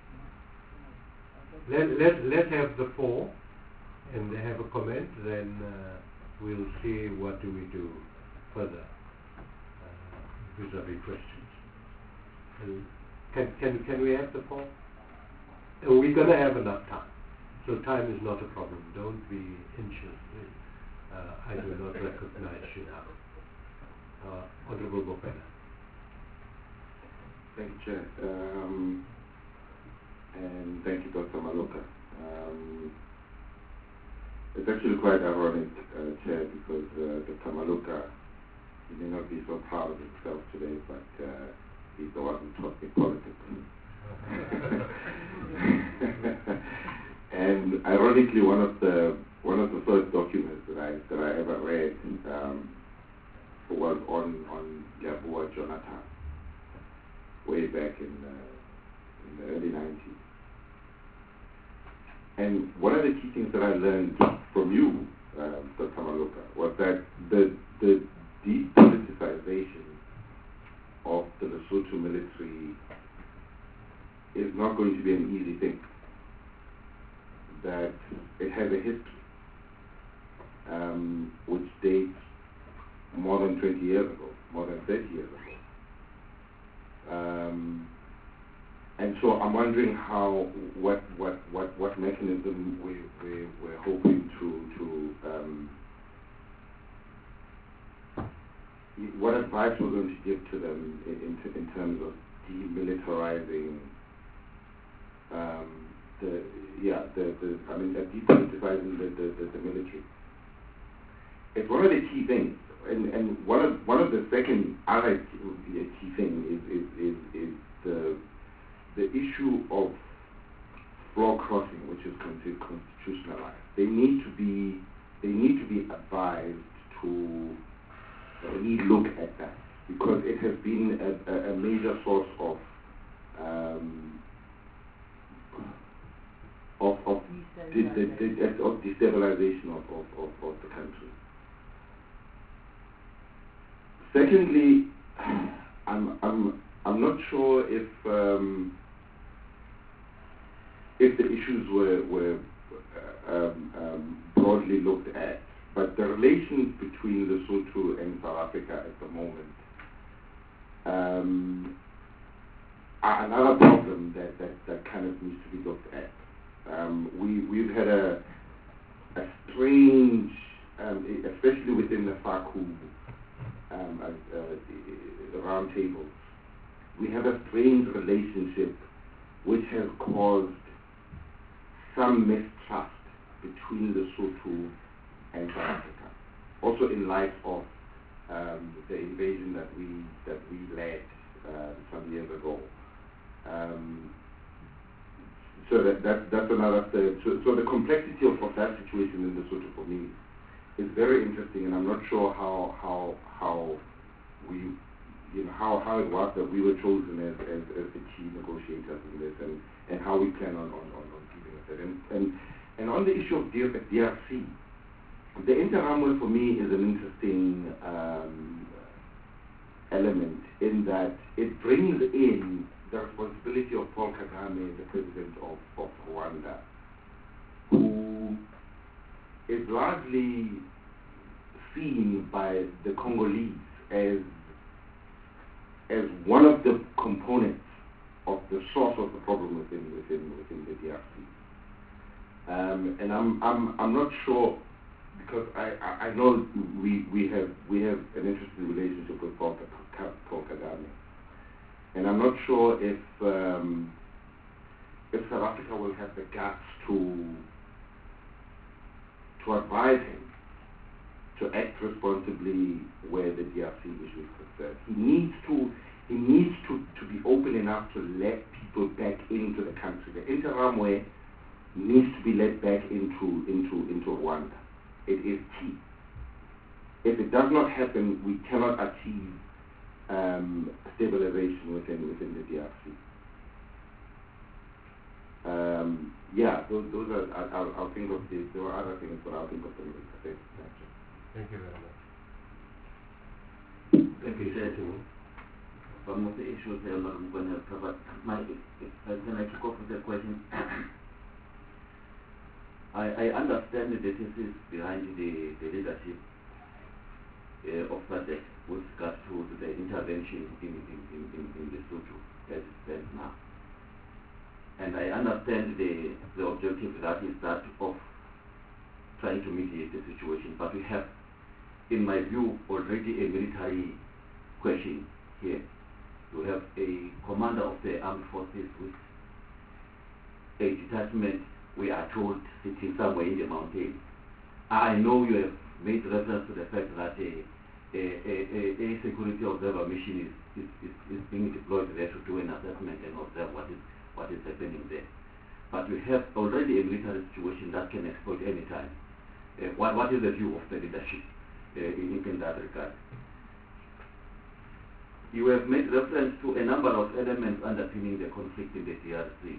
Let, let, let's have the four, and they have a comment, then uh, we'll see what do we do further uh, vis-a-vis questions. And can, can, can we have the four? Uh, we're going to have enough time, so time is not a problem. Don't be anxious. Uh, I do not recognize you now. Uh, Honorable Bopena. Thank you, Chair. Um, and thank you, Doctor Maloka. Um, it's actually quite ironic, uh, Chair, because uh, Doctor Maloka, he may not be so proud of himself today, but uh, he's the one who taught me politics. And ironically, one of the one of the first documents that I that I ever read um, was on on Yabua Jonathan, way back in the, in the early nineties. And one of the key things that I learned from you, uh, Doctor Maloka, was that the the depoliticization of the Lesotho military is not going to be an easy thing. That it has a history um, which dates more than twenty years ago, more than thirty years ago. Um, and so I'm wondering how, what, what, what, what mechanism we, we, we're hoping to, to um, what advice we're going to give to them in, in, in terms of demilitarizing um, the, yeah, the, the, I mean, uh, depoliticizing the, the, the, the military. It's one of the key things, and, and one of one of the second other key, key thing is is, is is the the issue of floor crossing, which is constitutionalized. They need to be they need to be advised to re-look at that, because it has been a, a, a major source of um, of of, de- de- de- of destabilization of, of, of, of the country. Secondly, I'm I'm I'm not sure if um, if the issues were were uh, um, um, broadly looked at, but the relations between Lesotho and South Africa at the moment um, are another problem that, that, that kind of needs to be looked at. Um, we we've had a a strange, um, especially within the FACU um, uh, uh, round tables, we have a strange relationship which has caused some mistrust between Lesotho and South Africa. Also, in light of um, the invasion that we that we led uh, some years ago. Um, so that, that that's another thing. So, so the complexity of, of that situation in Lesotho for me is very interesting, and I'm not sure how how how we you know how, how it was that we were chosen as, as, as the key negotiators in this, and, and how we plan on, on, on, on dealing with it. And, and and on the issue of D R C, the Interamwe for me is an interesting um, element in that it brings in the responsibility of Paul Kagame, the president of, of Rwanda, who is largely seen by the Congolese as as one of the components of the source of the problem within within within the D R C. Um, and I'm I'm I'm not sure, because I, I, I know we we have we have an interesting relationship with Paul, Paul Kagame, and I'm not sure if um, if South Africa will have the guts to to advise him to act responsibly where the D R C issue is concerned. He needs to he needs to, to be open enough to let people back into the country. The Interamwe needs to be let back into into into Rwanda. It is key. If it does not happen, we cannot achieve um, stabilization within within the D R C. Um, yeah, those, those are. I, I'll, I'll think of these. There were other things, but I'll think of them later. Thank you very much. Thank you, Sir. Some of the issues there I'm going to cover. My, if, if, when I kick off with the question, I, I understand the thesis behind the, the leadership uh, of SADC with regard to, to the intervention in, in, in, in, in Lesotho as it stands now. And I understand the, the objective that is that of trying to mediate the situation, but we have, in my view, already a military question here. You have a commander of the armed forces with a detachment, we are told, sitting somewhere in the mountains. I know you have made reference to the fact that a, a, a, a security observer mission is, is, is, is being deployed there to do an assessment and observe what is what is happening there. But we have already a military situation that can explode any time. Uh, what, what is the view of the leadership uh, in, in that regard? You have made reference to a number of elements underpinning the conflict in the D R C.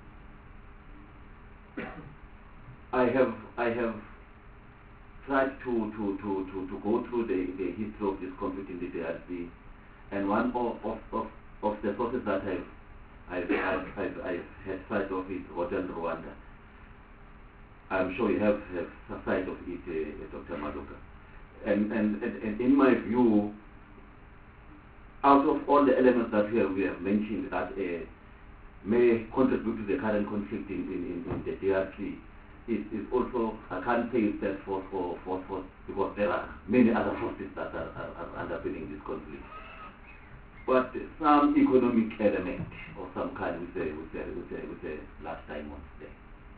I have I have tried to, to, to, to, to go through the, the history of this conflict in the D R C, and one of, of, of, of the sources that I've I've, I've, I've, I've had sight of it, Hotel Rwanda. I'm sure you have, have a sight of it, uh, Doctor Madoka. And, and, and, and in my view, out of all the elements that we have, we have mentioned that uh, may contribute to the current conflict in, in, in, in the D R C, is, is also, I can't say it's that force for, for, for, because there are many other forces that are, are, are underpinning this conflict. But some economic element or some kind with a, with a, with a, with a large diamond there.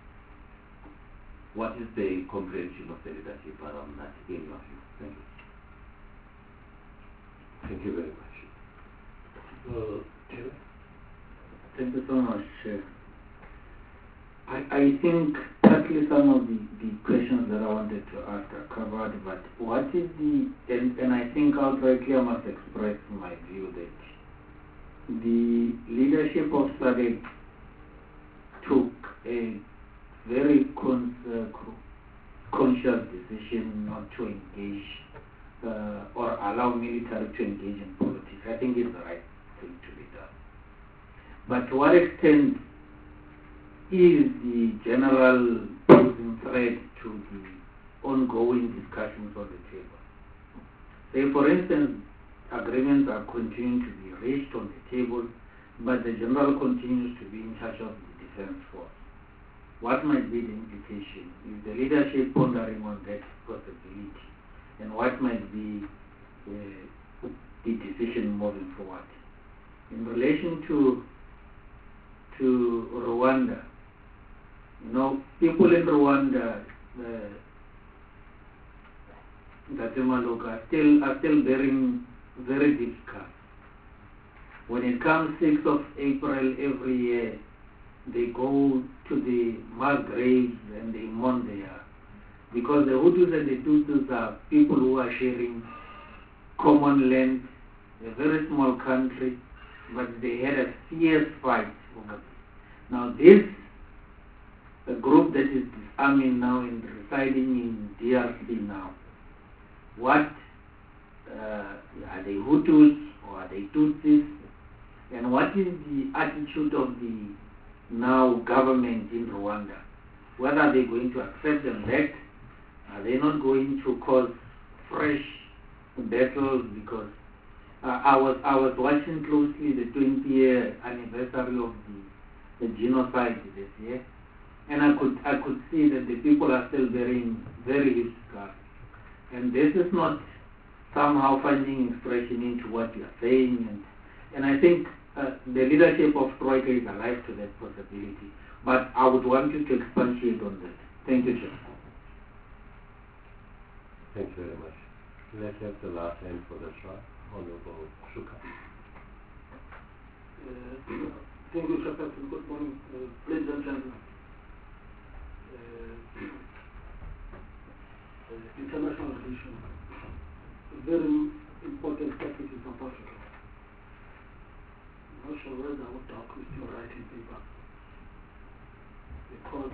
What is the comprehension of the leadership around that in your view? Thank you. Thank you very much. Uh, Chair? Thank you so much, Chair. I, I think partly some of the, the questions that I wanted to ask are covered, but what is the, and, and I think outrightly I must express my view that the leadership of SADC took a very cons uh, conscious decision not to engage uh, or allow military to engage in politics. I think it's the right thing to be done. But to what extent is the general posing threat to the ongoing discussions on the table? Say, for instance, agreements are continuing to be reached on the table, but the general continues to be in charge of the defense force. What might be the implication? Is the leadership pondering on that possibility? And what might be uh, the decision moving forward? In relation to to Rwanda, you know, people in Rwanda, uh, Gatemaloka, are still are still bearing very deep scars. When it comes sixth of April every year, they go to the mass graves and they mourn there, because the Hutus and the Tutsis are people who are sharing common land, a very small country, but they had a fierce fight over it. Now this a group that is disarming now and residing in D R C now, what uh, are they Hutus or are they Tutsis? And what is the attitude of the now government in Rwanda? Whether are they going to accept them back? Are they not going to cause fresh battles? Because uh, I was I was watching closely the twentieth anniversary of the, the genocide this year, and I could I could see that the people are still bearing very huge scars. And this is not somehow finding expression into what you are saying. And, and I think uh, the leadership of Troika is alive to that possibility. But I would want you to expatiate on that. Thank you, Chair. Thanks very much. Let's have the last hand for the trial. Honorable Shuka. Uh, thank you, Chairperson. Good morning, uh, ladies and gentlemen. Uh, uh, international relations, a very important topic in South Africa. I'm not sure whether I would talk with your writing paper. Because,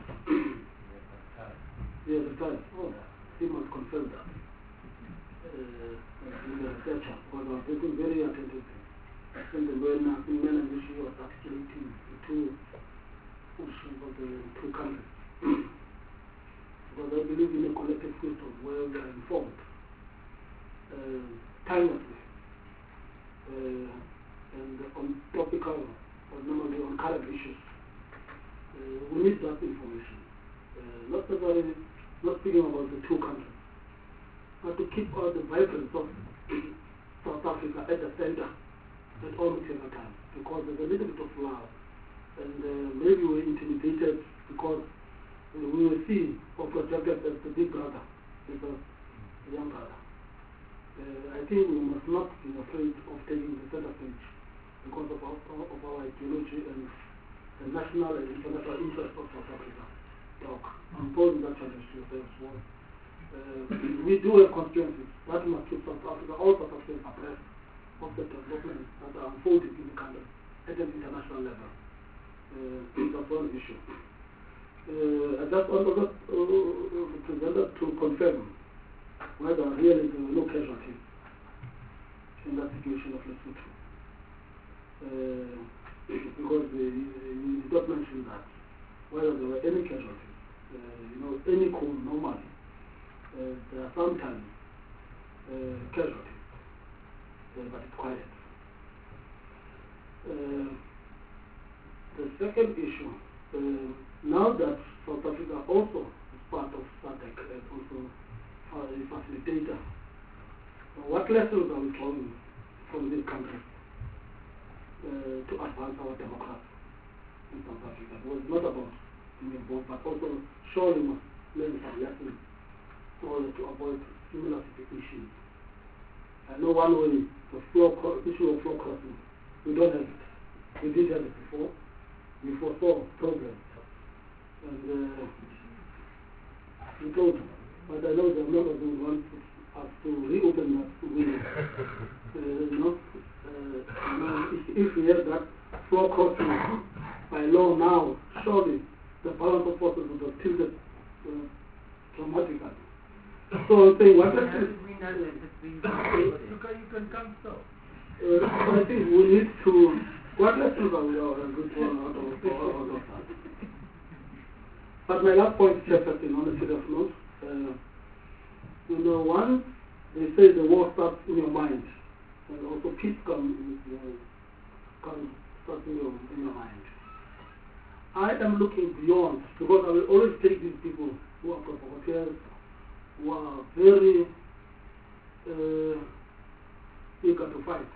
yes, it does. Oh, he must confirm that. Uh, in the researcher, because I was looking very attentively. And the when uh, in men and issue was articulating the two portions of the two countries. Because I believe in a collective wisdom where we are informed uh, timelessly uh, and on topical or normally on current issues. Uh, we need that information. Uh, not necessarily not speaking about the two countries, but to keep all the vibrance of South Africa at the center at all material times, because there's a little bit of love, and uh, maybe we're intimidated because uh, we were seen or projected as the big brother, as a young brother. Uh, I think we must not be afraid of taking the center stage because of our, of our ideology and the national and international interest of South Africa. Doc, I'm posing that challenge to yourself as well. Uh, we do have constituencies that must keep South Africa, all South Africans abreast of the developments that are unfolding in the country at an international level. Uh, that's one issue. Uh, I just want to uh, present to confirm whether really there were no casualties in that situation of Lesotho. Uh, because the, you did not mention that, whether there were any casualties. Uh, you know, any coup normally, uh, there are sometimes uh, casualties. Uh, but it's quiet. Uh, the second issue, uh, now that South Africa also is part of SADC and also uh, a facilitator, uh, what lessons are we drawing from this country uh, to advance our democracy in South Africa? It was not about being involved, but also surely must learn some lessons in order to avoid similar situations. I know one way, the floor issue of floor crossing, we don't have it. We did have it before. We foresaw problems. And uh, we told, but I know the members who want us to reopen that window. uh, you know, uh, you know if, if we have that floor crossing by law now, surely the balance of forces would have tilted uh, dramatically. So I'm saying, what How let's did we know that it's been you can, you can come so. Uh, I think we need to, what lessons are we are good to out of, out of that? But my last point, Chairperson, on a serious note, uh, you know, one, they say the war starts in your mind, and also peace comes come starts in your, in your mind. I am looking beyond, because I will always take these people who are provocateurs, who are very uh, eager to fight.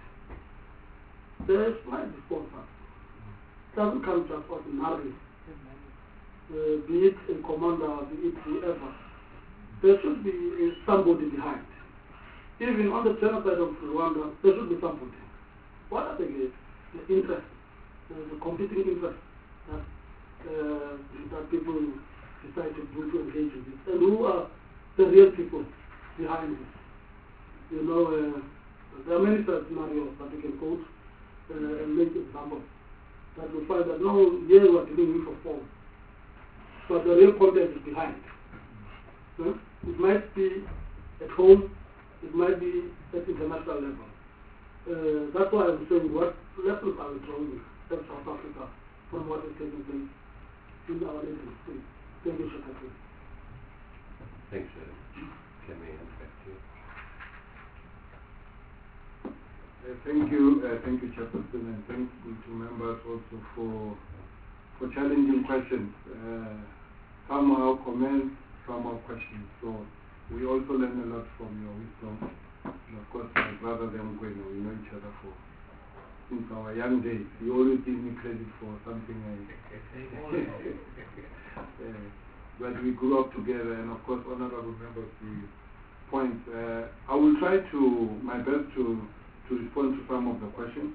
There might be sponsors. It doesn't come just ordinarily. Uh, be it a commander, be it whoever. There should be uh, somebody behind. Even on the genocide of Rwanda, there should be somebody. What are the, the interests, uh, the competing interests that, uh, that people decide to do to engage with this? And who are the real people behind this? You know, uh, there are many such scenarios that you can quote uh, and make examples that you find that no, here we are dealing with a form, but the real content is behind. Huh? It might be at home, it might be at international level. Uh, that's why I'm saying what lessons are we drawing from South Africa from what is taking place in our nation state. Thank you, Secretary. Thanks very much. Can we hand back to you? Uh, thank you, uh, thank you, Chairperson, and thank you to members also for for challenging questions. Uh, some are comments, some are questions. So we also learn a lot from your wisdom. And of course, my brother them going, we know each other for since our young days. He always gives me credit for something. I, uh, but we grew up together, and of course, honorable members, the points. Uh, I will try to my best to to respond to some of the questions.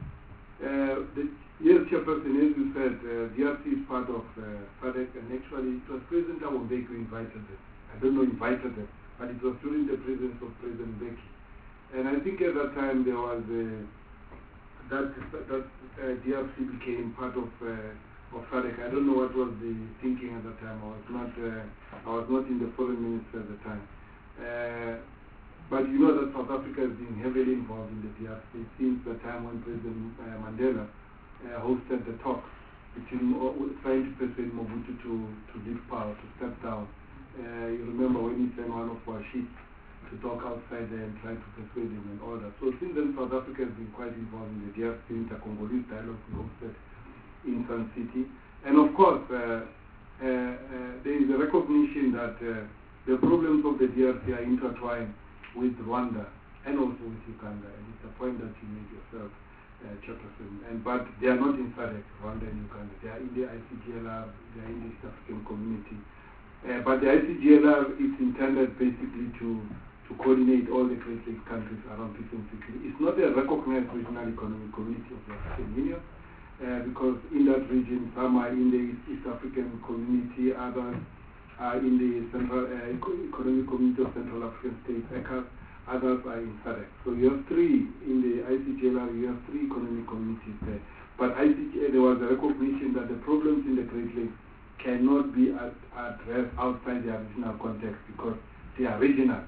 Uh, the, yes, Chairperson, as you said, uh, D R C is part of uh, SADC, and actually it was President Thabo Mbeki who invited them. I don't know invited them, but it was during the presence of President Mbeki. And I think at that time there was uh, that that uh, D R C became part of uh, of SADC. I don't know what was the thinking at that time. I was not uh, I was not in the foreign ministry at the time. Uh, But you know that South Africa has been heavily involved in the D R C since the time when President uh, Mandela uh, hosted the talks between uh, trying to persuade Mobutu to, to leave power, to step down. Uh, you remember when he sent one of our ships to talk outside there and try to persuade him and all that. So since then, South Africa has been quite involved in the D R C inter-Congolese dialogue we hosted in Sun City. And of course, uh, uh, uh, there is a recognition that uh, the problems of the D R C are intertwined with Rwanda and also with Uganda, and it's a point that you made yourself, uh, Chairperson. And but they are not in SADC, Rwanda and Uganda. They are in the I C G L R, they are in the East African Community. Uh, but the I C G L R is intended basically to to coordinate all the Great Lakes countries around peace and security. It's not a recognized regional economic community of the African Union, uh, because in that region some are in the East African Community, others are in the Central uh, Economic Community of Central African States, ECOWAS, others are in SADC. So you have three, in the I C G L R, you have three economic communities there. But I C G L R, there was a recognition that the problems in the Great Lakes cannot be ad addressed outside their regional context because they are regional.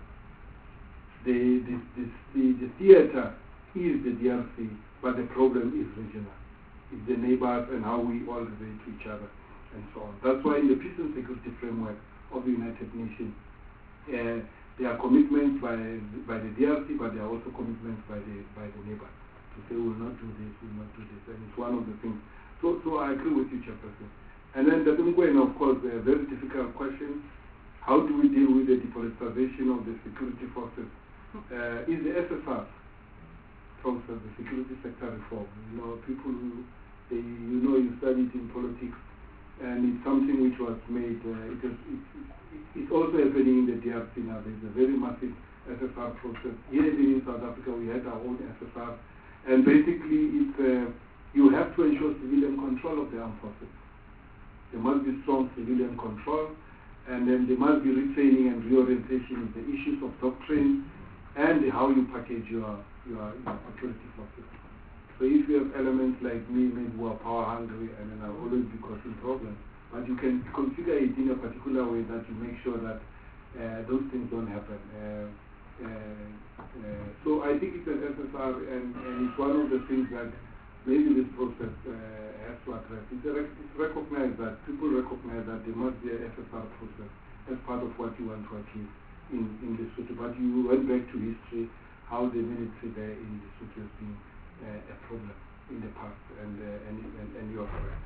The, the, the, the, the theater is the D R C, but the problem is regional. It's the neighbors and how we all relate to each other, and so on. That's why in the Peace and Security Framework of the United Nations, uh, there are commitments by by the D R C, but there are also commitments by the by the neighbors to say we will not do this, we will not do this, and it's one of the things. So, so I agree with you, Chairperson. And then the Tungwen, of course, a very difficult question: how do we deal with the depoliticization of the security forces? Uh, is the S S R process, the security sector reform? You know, people who they, you know, you studied in politics. And it's something which was made, uh, it is, it's, it's also happening in the D R C now. There's a very massive S S R process. Here in South Africa, we had our own S S R. And basically, it's, uh, you have to ensure civilian control of the armed forces. There must be strong civilian control, and then there must be retraining and reorientation in the issues of doctrine and how you package your, your, your security forces. So if you have elements like me, maybe who are power hungry, and then I'll always be causing problems, but you can configure it in a particular way that you make sure that uh, those things don't happen. Uh, uh, uh, so I think it's an S S R, and, and it's one of the things that maybe this process uh, has to address. It's, rec it's recognized that people recognize that there must be an S S R process as part of what you want to achieve in, in Lesotho. But you went back to history, how the military there in Lesotho has been Uh, a problem in the past, and, uh, and, and, and you are correct.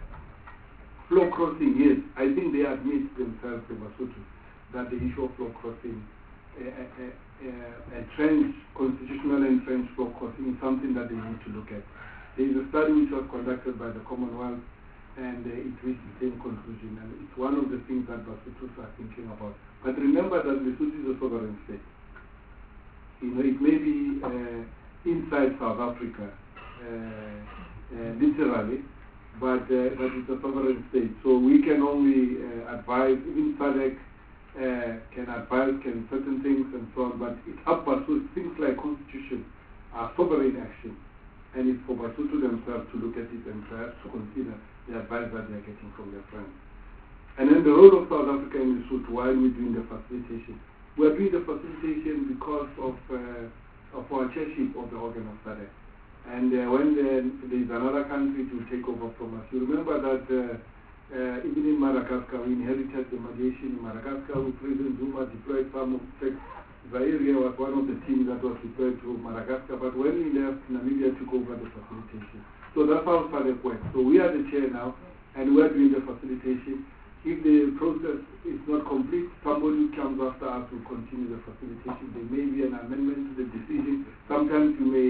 Flow crossing, yes, I think they admit themselves, the Basotho, that the issue of flow crossing, uh, uh, uh, a trench, constitutional and trench flow crossing is something that they need to look at. There is a study which was conducted by the Commonwealth, and uh, it reached the same conclusion, and it's one of the things that Basothos are thinking about. But remember that Lesotho is a sovereign state. You know, it may be uh, inside South Africa, uh, uh, literally, but, uh, but it's a sovereign state. So we can only uh, advise, even SADC uh, can advise, can certain things and so on, but it's up to Basotho. Things like constitution are sovereign action, and it's for Basotho themselves to look at it and perhaps to consider the advice that they are getting from their friends. And then the role of South Africa in Lesotho while we're doing the facilitation. We're doing the facilitation because of uh, of our chairship of the organ of SADC. And uh, when there is another country to take over from us, you remember that uh, uh, even in Madagascar, we inherited the mediation in Madagascar with President Zuma deployed some of the Zaire was one of the teams that was deployed to Madagascar, but when we left, Namibia took over the facilitation. So that's how SADC works. So we are the chair now, and we are doing the facilitation. If the process is not complete, somebody who comes after us will continue the facilitation. There may be an amendment to the decision. Sometimes you may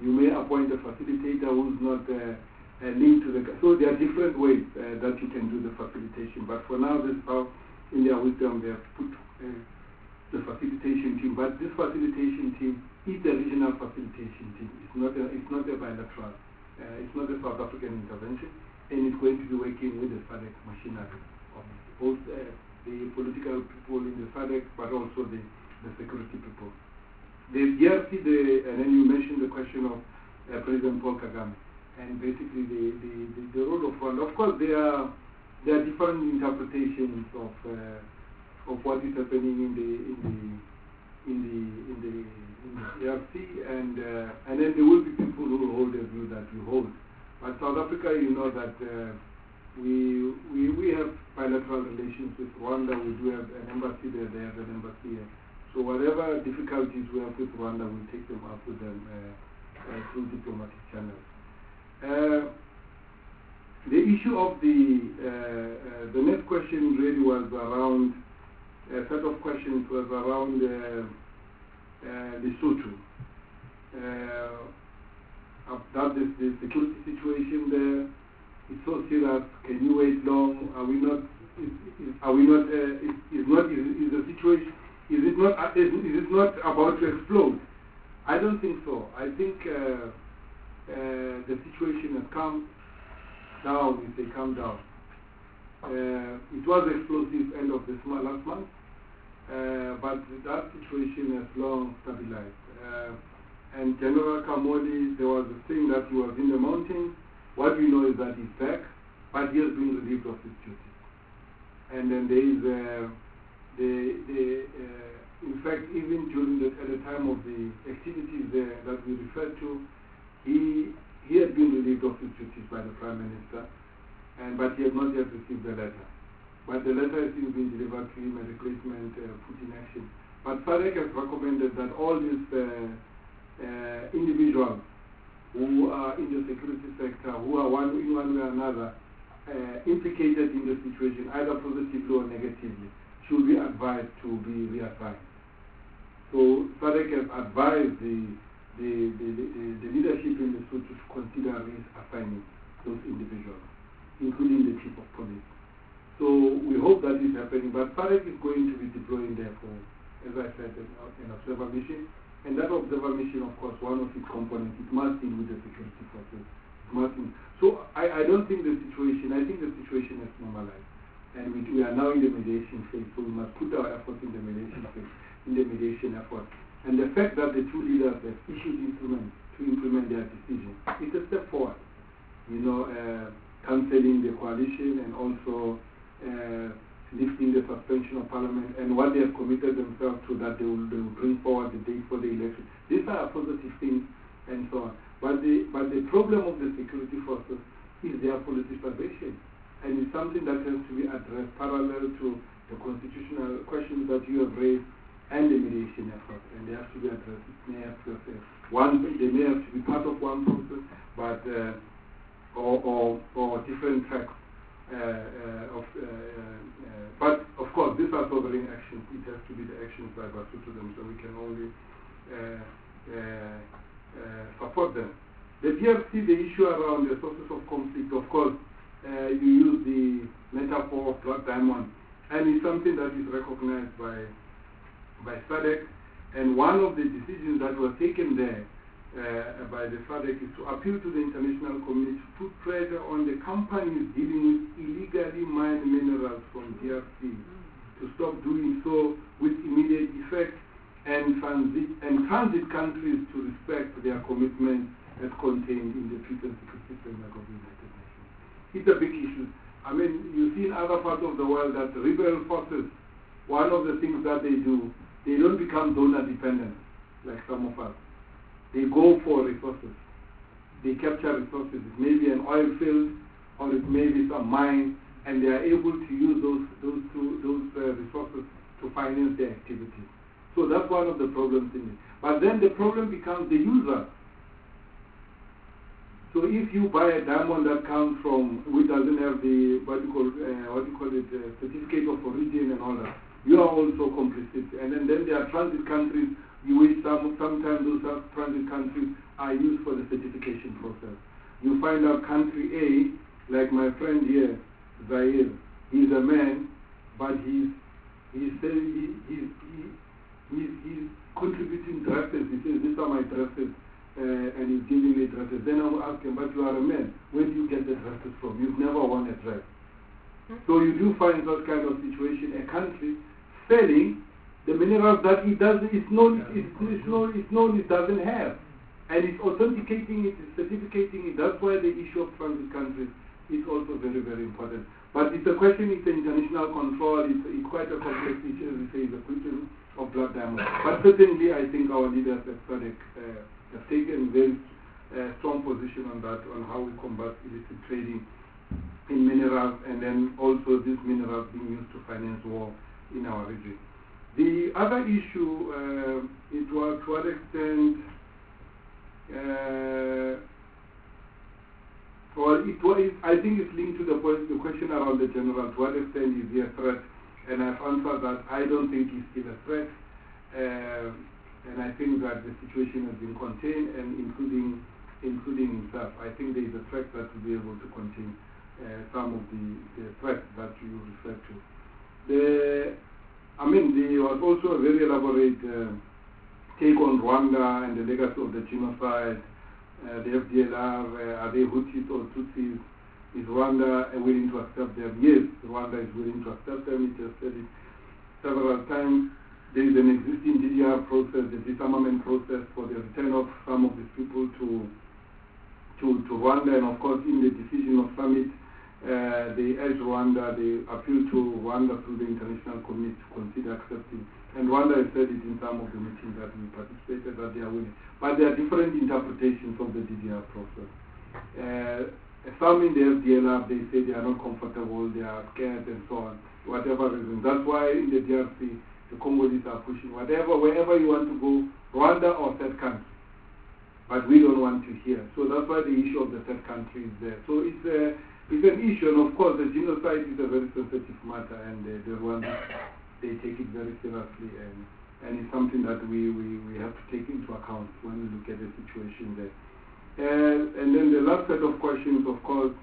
You may appoint a facilitator who's not uh, uh, linked to the... So there are different ways uh, that you can do the facilitation. But for now, this is how, in their wisdom, they have put uh, the facilitation team. But this facilitation team is a regional facilitation team. It's not a, it's not a bilateral. Uh, it's not a South African intervention. And it's going to be working with the SADC machinery of both uh, the political people in the SADC, but also the, the security people. The D R C, the, and then you mentioned the question of uh, President Paul Kagame, and basically the, the, the, the role of Rwanda. Of course, there are, there are different interpretations of uh, of what is happening in the in the in the in the, in the D R C, and uh, and then there will be people who hold the view that we hold. But South Africa, you know that uh, we, we we have bilateral relations with Rwanda. We do have an embassy there. They have an embassy here. So whatever difficulties we have with Rwanda, we take them up with them uh, uh, through diplomatic channels. Uh, the issue of the uh, uh, the next question really was around a set of questions was around uh, uh, Lesotho. Uh, That is the security situation there. It's so serious. Can you wait long? Are we not? Is, is, are we not? Uh, is, is not? Is, is the situation? Is it not? Uh, is, is it not about to explode? I don't think so. I think uh, uh, the situation has come down. If they come down, uh, it was explosive end of this month, last month, uh, but that situation has long stabilized. Uh, And General Kamoli, there was a thing that he was in the mountains. What we know is that he's back, but he has been relieved of his duties. And then there is, uh, the, the, uh, in fact, even during the, at the time of the activities there that we referred to, he, he had been relieved of his duties by the Prime Minister, and, but he had not yet received the letter. But the letter has still been delivered to him and replacement uh, put in action. But SADC has recommended that all these uh, Uh, individuals who are in the security sector, who are one in one way or another uh, implicated in the situation, either positively or negatively, should be advised to be reassigned. So SADC has advised the the, the, the, the leadership in the Lesotho to consider reassigning those individuals, including the chief of police. So we hope that is happening, but SADC is going to be deploying there for, as I said, an, an observer mission. And that observer mission, of course, one of its components, it must deal with the security forces. It must deal. So I, I don't think the situation, I think the situation has normalized. And we, we are now in the mediation phase, so we must put our efforts in the mediation phase, in the mediation effort. And the fact that the two leaders have issued instruments to implement their decision is a step forward. You know, uh, cancelling the coalition and also uh, lifting the suspension of parliament, and what they have committed themselves to, that they will, they will bring forward the date for the election. These are positive things and so on. But the, but the problem of the security forces is their politicization. And it's something that has to be addressed parallel to the constitutional questions that you have raised and the mediation effort. And they have to be addressed. It may have to have one, they may have to be part of one process, but uh, or, or, or different tracks. Uh, uh, of, uh, uh, but of course, these are sovereign actions. It has to be the actions by Basuto them, so we can only uh, uh, uh, support them. The D R C, the issue around the sources of conflict, of course, uh, you use the metaphor of blood diamond, and it's something that is recognized by by SADC. And one of the decisions that were taken there Uh, by the SADC is to appeal to the international community to put pressure on the companies dealing with illegally mined minerals from D R C to stop doing so with immediate effect, and transit, and transit countries to respect their commitments as contained in the Peace and Security Framework of the United Nations. It's a big issue. I mean, you see in other parts of the world that rebel forces, one of the things that they do, they don't become donor dependent like some of us. They go for resources. They capture resources. It may be an oil field, or it may be some mine, and they are able to use those those two, those uh, resources to finance their activities. So that's one of the problems in it. But then the problem becomes the user. So if you buy a diamond that comes from, which doesn't have the what you call uh, what you call it, uh, certificate of origin and all that, you are also complicit. And then, then there are transit countries you which some, sometimes those transit countries are used for the certification process. You find out country A, like my friend here, Zaire, he's a man, but he's he's saying he, he's, he, he's, he's contributing dresses. He says, these are my dresses, uh, and he's giving me dresses. Then I will ask him, but you are a man, where do you get the dresses from? You've never worn a dress. So you do find that kind of situation, a country selling the minerals that it doesn't, it's known, it's, it's, known, it's known it doesn't have. And it's authenticating it, it's certificating it. That's why the issue of transit countries is also very, very important. But it's a question, it's an international control, it's, it's quite a complex issue, as we say, it's a question of blood diamonds. But certainly I think our leaders have, started, uh, have taken a very uh, strong position on that, on how we combat illicit trading in minerals, and then also these minerals being used to finance war in our region. The other issue, uh, it was to what extent, uh, well, it was, I think it's linked to the, point, the question around the general, to what extent is he a threat, and I've answered that I don't think he's still a threat, uh, and I think that the situation has been contained, and including, including himself. I think there is a threat that will be able to contain Uh, some of the, the threats that you refer to. The, I mean, there was also a very elaborate uh, take on Rwanda and the legacy of the genocide. Uh, the F D L R, uh, are they Hutus or Tutsis? Is Rwanda uh, willing to accept them? Yes, Rwanda is willing to accept them. It has said it several times. There is an existing D D R process, the disarmament process for the return of some of these people to, to, to Rwanda, and of course in the decision of summit, Uh, they urge Rwanda, they appeal to Rwanda through the international community to consider accepting. And Rwanda has said it in some of the meetings that we participated that they are willing. But there are different interpretations of the D D R process. Uh, some in the F D L R, they say they are not comfortable, they are scared and so on, whatever reason. That's why in the D R C, the Congolese are pushing whatever, wherever you want to go, Rwanda or third country. But we don't want to hear. So that's why the issue of the third country is there. So it's a uh, It's an issue, and of course the genocide is a very sensitive matter, and uh, the Rwandans, they take it very seriously, and, and it's something that we, we, we have to take into account when we look at the situation there. Uh, and then the last set of questions, of course,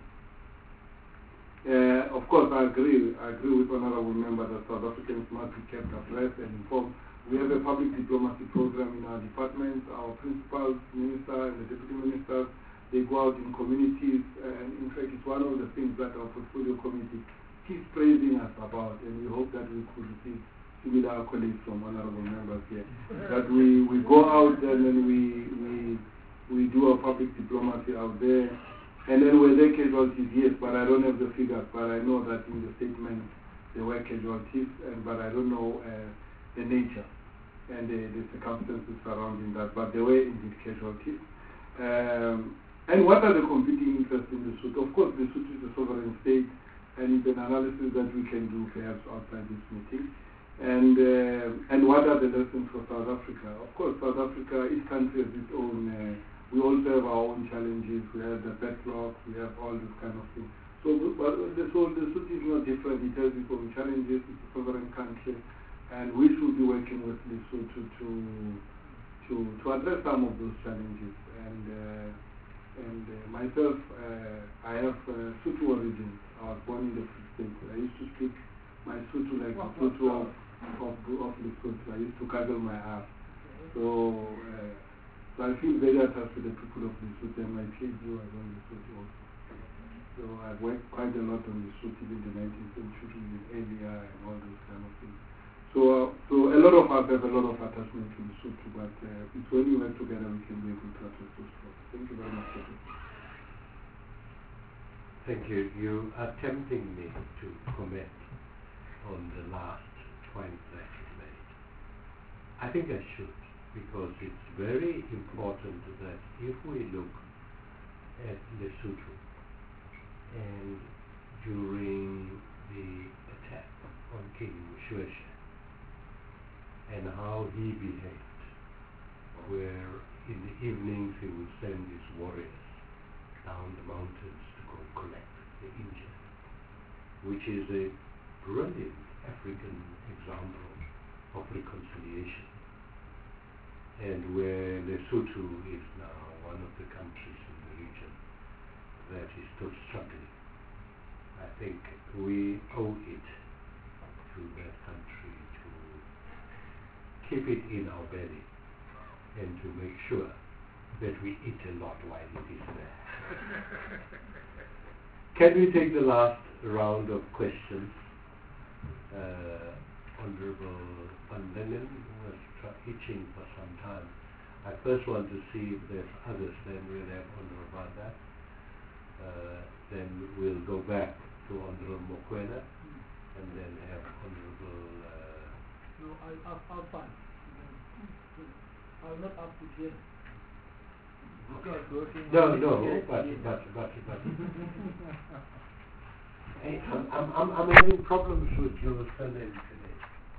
uh, of course I agree, I agree with Honorable Member that South Africans must be kept abreast and informed. We have a public diplomacy program in our department. Our principals, minister, and the deputy ministers, they go out in communities, and in fact it's one of the things that our portfolio committee keeps praising us about, and we hope that we could receive similar accolades from honorable members here. That we, we go out and then we, we, we do our public diplomacy out there, and then were there casualties? Yes, but I don't have the figures, but I know that in the statement there were casualties, and, but I don't know uh, the nature and the, the circumstances surrounding that, but there were indeed casualties. Um, And what are the competing interests in the suit? Of course, the suit is a sovereign state, and it's an analysis that we can do perhaps outside this meeting. And uh, and what are the lessons for South Africa? Of course, South Africa, each country has its own. Uh, we also have our own challenges. We have the backlog. We have all this kind of thing. So, but the, so the suit is not different. It has its own challenges. It's a sovereign country, and we should be working with Lesotho to to to to address some of those challenges. And. Uh, And uh, myself, uh, I have uh, Sotho origin. I was born in the Free State. I used to speak my Sotho like the Sotho of, of, of Lesotho. I used to gargle my ass. So, uh, so I feel very attached to the people of Lesotho, and my PhD was on Lesotho also. So I've worked quite a lot on Lesotho in the nineteenth century with Elia and all those kind of things. So, uh, so a lot of us have a lot of attachment to Lesotho, but uh, it's when we work together we can be able to address those problems. Thank you very much. Thank you. You are tempting me to comment on the last point that you made. I think I should, because it's very important that if we look at Lesotho and during the attack on King Moshoeshoe and how he behaved, where in the evenings he would send his warriors down the mountains to go and collect the injured, which is a brilliant African example of reconciliation. and where Lesotho is now one of the countries in the region that is still struggling. I think we owe it to that country to keep it in our belly and to make sure that we eat a lot while it is there. Can we take the last round of questions? Uh, Honorable Van Lengen was tr- itching for some time. I first want to see if there's others, then we'll have Honorable Vanda. Uh, then we'll go back to Honorable Mokwena and then have Honorable... Uh, No, I, I'll, I'll find. I'll not ask it here. no, no, but, but, but, but... Hey, I'm, I'm, I'm, I'm having problems with your surname today,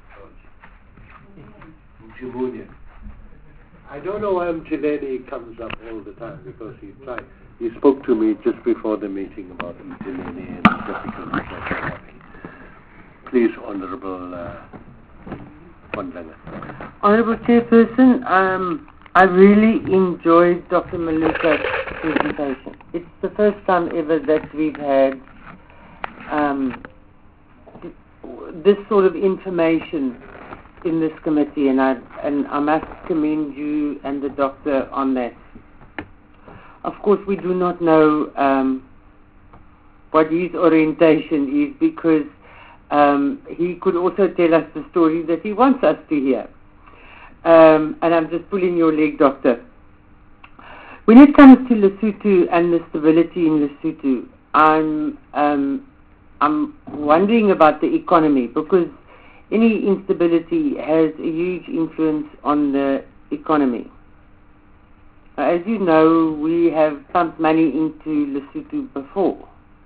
Mjimuni. I don't know why Mjileni comes up all the time, because he tried. He spoke to me just before the meeting about Mjileni and the difficulties that we're having. Please, Honorable uh, Van Honorable Chairperson, um, I really enjoyed Doctor Maluka's presentation. It's the first time ever that we've had um, th- this sort of information in this committee, and I and I must commend you and the doctor on that. Of course, we do not know um, what his orientation is, because um, he could also tell us the story that he wants us to hear. Um, and I'm just pulling your leg, doctor. When it comes to Lesotho and the stability in Lesotho, I'm um, I'm wondering about the economy, because any instability has a huge influence on the economy. As you know, we have pumped money into Lesotho before.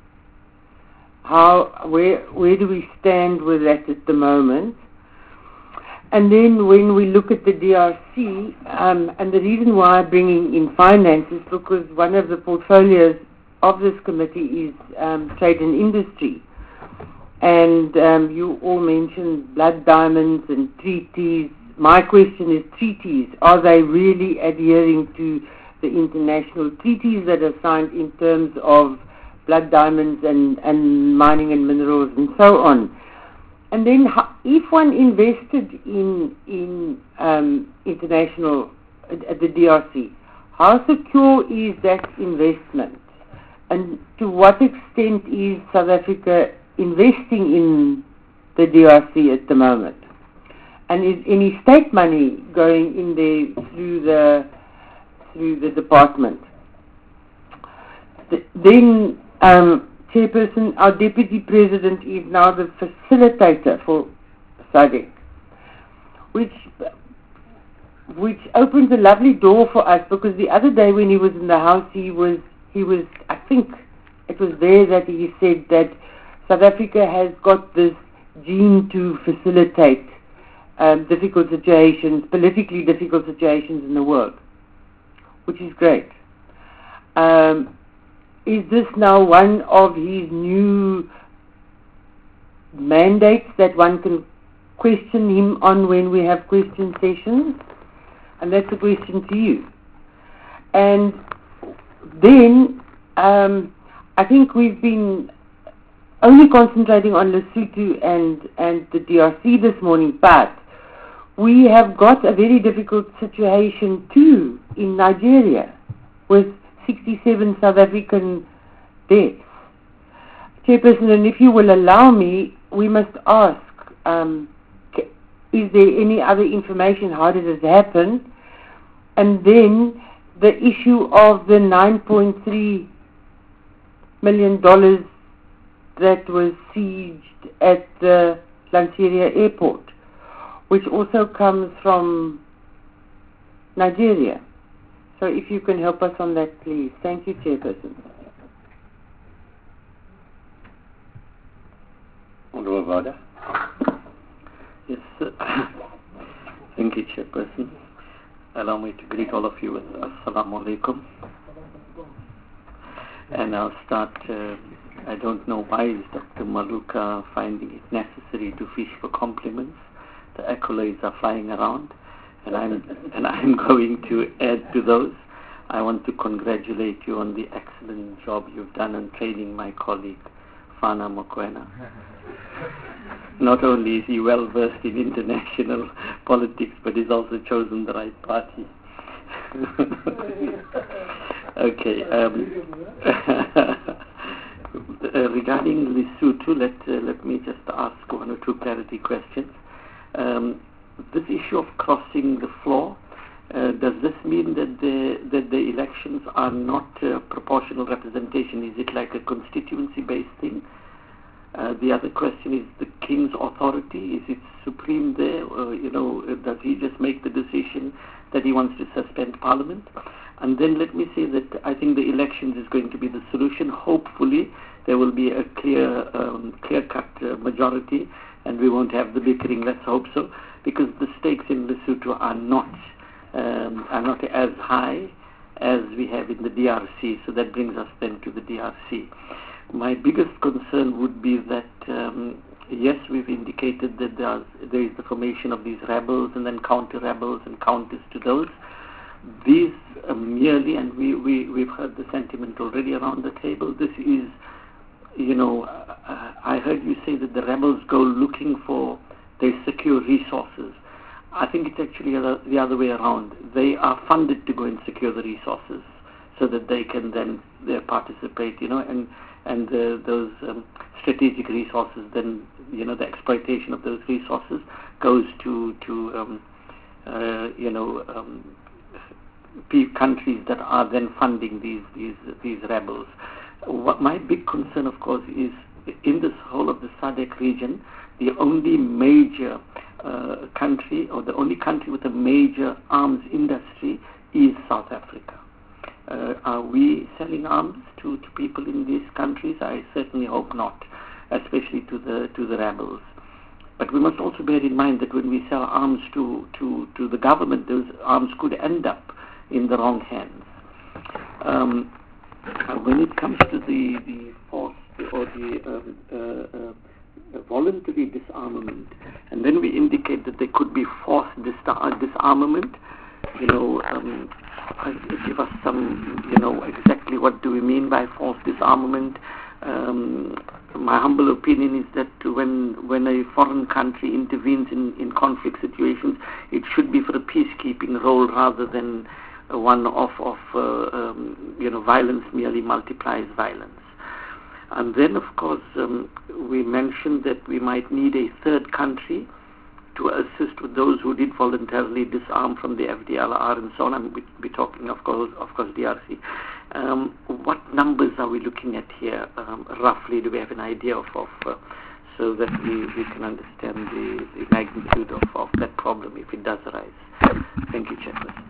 How, where, where do we stand with that at the moment? And then when we look at the D R C, um, and the reason why I'm bringing in finance is because one of the portfolios of this committee is um, trade and industry. And um, you all mentioned blood diamonds and treaties. My question is, treaties, are they really adhering to the international treaties that are signed in terms of blood diamonds and, and mining and minerals and so on? And then if one invested in in um, international, at, at the D R C, how secure is that investment? And to what extent is South Africa investing in the D R C at the moment? And is any state money going in there through the through the department? The, then, um, Chairperson, our Deputy President is now the facilitator for S A D C, which which opens a lovely door for us, because the other day when he was in the House, he was he was I think it was there that he said that South Africa has got this gene to facilitate um, difficult situations, politically difficult situations in the world, which is great. Um, is this now one of his new mandates that one can question him on when we have question sessions? And that's a question to you. And then um, I think we've been only concentrating on Lesotho and, and the D R C this morning, but we have got a very difficult situation too in Nigeria with sixty-seven South African deaths. Chairperson, and if you will allow me, we must ask, um, is there any other information? How did it happen? And then the issue of the nine point three million dollars that was sieged at the Lanseria airport, which also comes from Nigeria. So if you can help us on that, please. Thank you, Chairperson. Honorable Vada. Yes, uh, thank you, Chairperson. Allow me to greet all of you with Assalamu alaikum. And I'll start, uh, I don't know why is Doctor Maluka finding it necessary to fish for compliments. The accolades are flying around, and I'm and I'm going to add to those. I want to congratulate you on the excellent job you've done in training my colleague, Fana Mokoena. Not only is he well versed in international politics, but he's also chosen the right party. Okay. Um, uh, regarding Lesotho, let uh, let me just ask one or two clarity questions. Um, this issue of crossing the floor. Uh, does this mean that the that the elections are not uh, proportional representation? Is it like a constituency-based thing? Uh, the other question is the king's authority. Is it supreme there? Uh, you know, does he just make the decision that he wants to suspend parliament? And then let me say that I think the elections is going to be the solution. Hopefully, there will be a clear, um, clear-cut uh, majority, and we won't have the bickering. Let's hope so, because the stakes in Lesotho are not. Um, are not as high as we have in the D R C, so that brings us then to the D R C. My biggest concern would be that, um, yes, we've indicated that there, there is the formation of these rebels and then counter-rebels and counters to those. These uh, merely, and we, we, we've heard the sentiment already around the table, this is, you know, uh, I heard you say that the rebels go looking for their secure resources. I think it's actually the other way around. They are funded to go and secure the resources so that they can then uh, participate, you know, and and uh, those um, strategic resources, then, you know, the exploitation of those resources goes to, to um, uh, you know, um, countries that are then funding these, these, these rebels. What my big concern, of course, is in this whole of the S A D C region, the only major uh, country, or the only country with a major arms industry is South Africa. Uh, are we selling arms to, to people in these countries? I certainly hope not, especially to the to the rebels. But we must also bear in mind that when we sell arms to, to, to the government, those arms could end up in the wrong hands. Um, when it comes to the, the force or the um, uh, uh, voluntary disarmament, and then we indicate that there could be forced dis- disarmament, you know, um, give us some, you know, exactly what do we mean by forced disarmament. Um, my humble opinion is that when when a foreign country intervenes in, in conflict situations, it should be for a peacekeeping role rather than one of, of uh, um, you know, violence merely multiplies violence. And then, of course, um, we mentioned that we might need a third country to assist with those who did voluntarily disarm from the F D L R and so on. And we'll be talking, of course, of course, D R C. Um, what numbers are we looking at here, um, roughly? Do we have an idea of, of uh, so that we, we can understand the, the magnitude of, of that problem if it does arise? Thank you, Chairperson.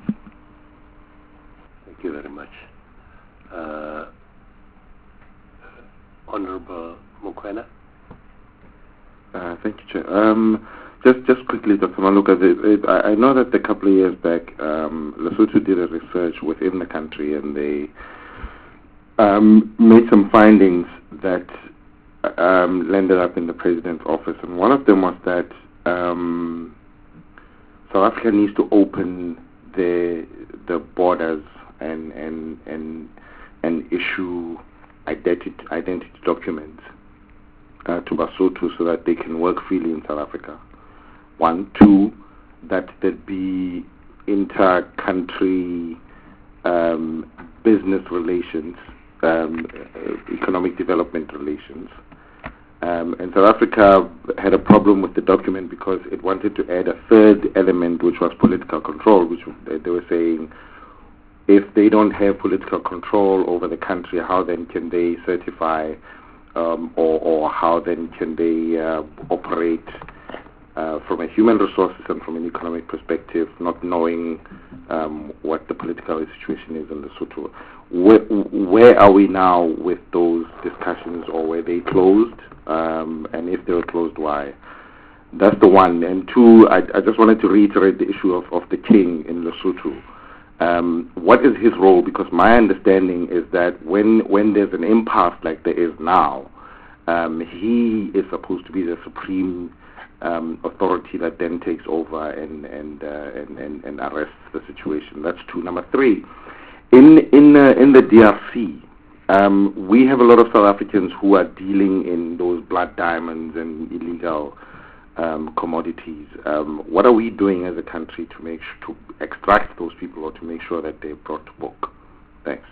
Thank you very much. Uh, Honorable Mokoena. Uh, thank you, Chair. Um, just, just quickly, Doctor Maluka, the, it, I, I know that a couple of years back, um, Lesotho did a research within the country, and they um, made some findings that um, landed up in the President's office. And one of them was that um, South Africa needs to open the the borders and and and and issue identity identity documents uh, to Basotho so that they can work freely in South Africa. One, two, that there be inter-country um, business relations, um, uh, economic development relations. Um, and South Africa had a problem with the document because it wanted to add a third element, which was political control, which they were saying, if they don't have political control over the country, how then can they certify um, or, or how then can they uh, operate uh, from a human resources and from an economic perspective, not knowing um, what the political situation is in Lesotho. Where, where are we now with those discussions, or were they closed? Um, and if they were closed, why? That's the one. And two, I, I just wanted to reiterate the issue of, of the king in Lesotho. Um, what is his role? Because my understanding is that when when there's an impasse like there is now, um, he is supposed to be the supreme um, authority that then takes over and and, uh, and and and arrests the situation. That's two. Number three, in in uh, in the D R C, um, we have a lot of South Africans who are dealing in those blood diamonds and illegal um, commodities. Um, what are we doing as a country to make sh- to extract those people or to make sure that they're brought to book? Thanks.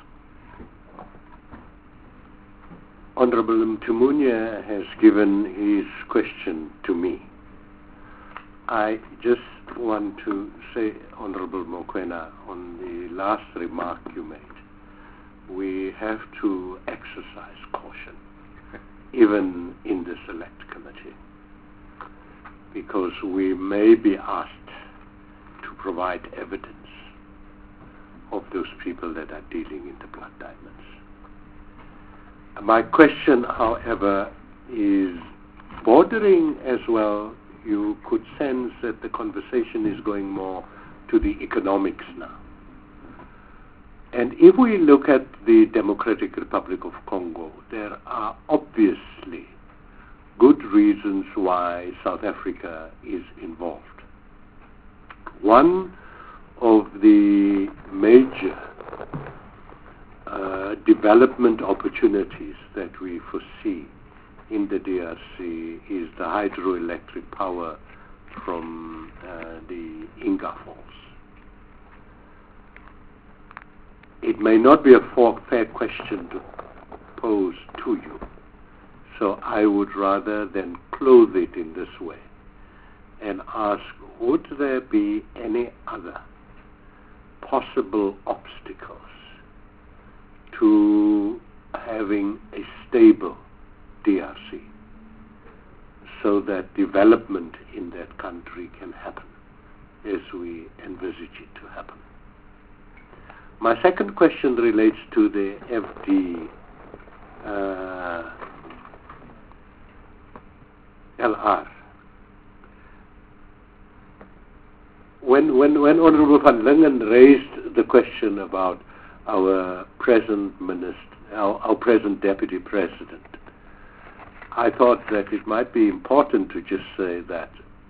Honorable Mtumunya has given his question to me. I just want to say, Honorable Mokoena, on the last remark you made, we have to exercise caution, even in the select committee, because we may be asked to provide evidence of those people that are dealing in the blood diamonds. My question, however, is bordering as well. You could sense that the conversation is going more to the economics now. And if we look at the Democratic Republic of Congo, there are obviously good reasons why South Africa is involved. One of the major uh, development opportunities that we foresee in the D R C is the hydroelectric power from uh, the Inga Falls. It may not be a for- fair question to pose to you, so I would rather than clothe it in this way and ask, would there be any other possible obstacles to having a stable D R C so that development in that country can happen as we envisage it to happen? My second question relates to the F D uh, L R. When, when, when Honorable Van Lingen raised the question about our present minister, our, our present deputy president, I thought that it might be important to just say that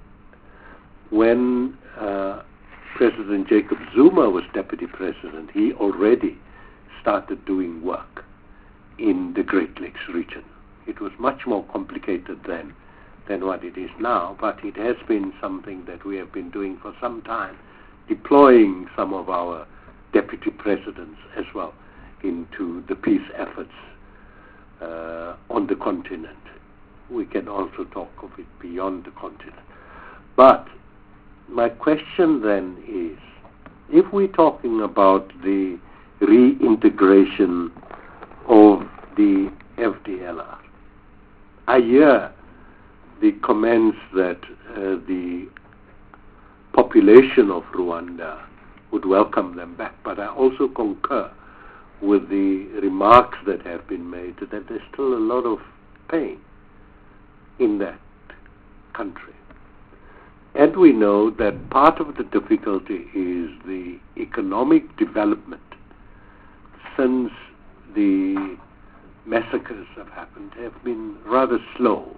when uh, President Jacob Zuma was deputy president, he already started doing work in the Great Lakes region. It was much more complicated then than what it is now, but it has been something that we have been doing for some time, deploying some of our deputy presidents as well into the peace efforts uh, on the continent. We can also talk of it beyond the continent. But my question then is, if we're talking about the reintegration of the F D L R, I hear the comments that uh, the population of Rwanda would welcome them back, but I also concur with the remarks that have been made that there's still a lot of pain in that country. And we know that part of the difficulty is the economic development since the massacres have happened have been rather slow.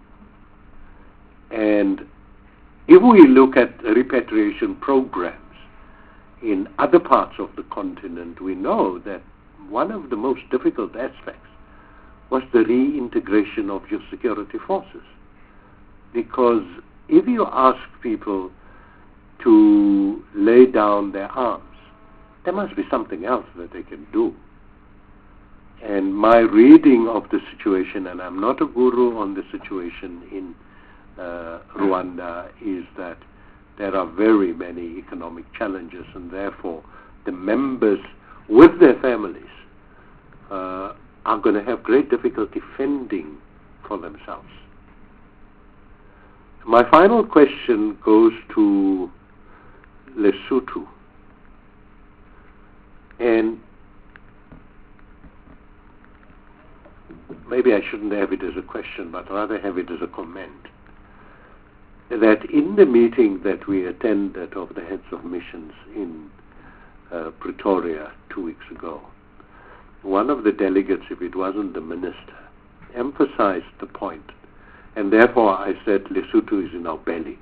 And if we look at repatriation programs in other parts of the continent, we know that one of the most difficult aspects was the reintegration of your security forces. Because if you ask people to lay down their arms, there must be something else that they can do. And my reading of the situation, and I'm not a guru on the situation in uh, Rwanda, is that there are very many economic challenges, and therefore the members with their families uh, are going to have great difficulty fending for themselves. My final question goes to Lesotho. And maybe I shouldn't have it as a question, but rather have it as a comment. That in the meeting that we attended of the heads of missions in uh, Pretoria two weeks ago, one of the delegates, if it wasn't the minister, emphasized the point And therefore I said Lesotho is in our belly.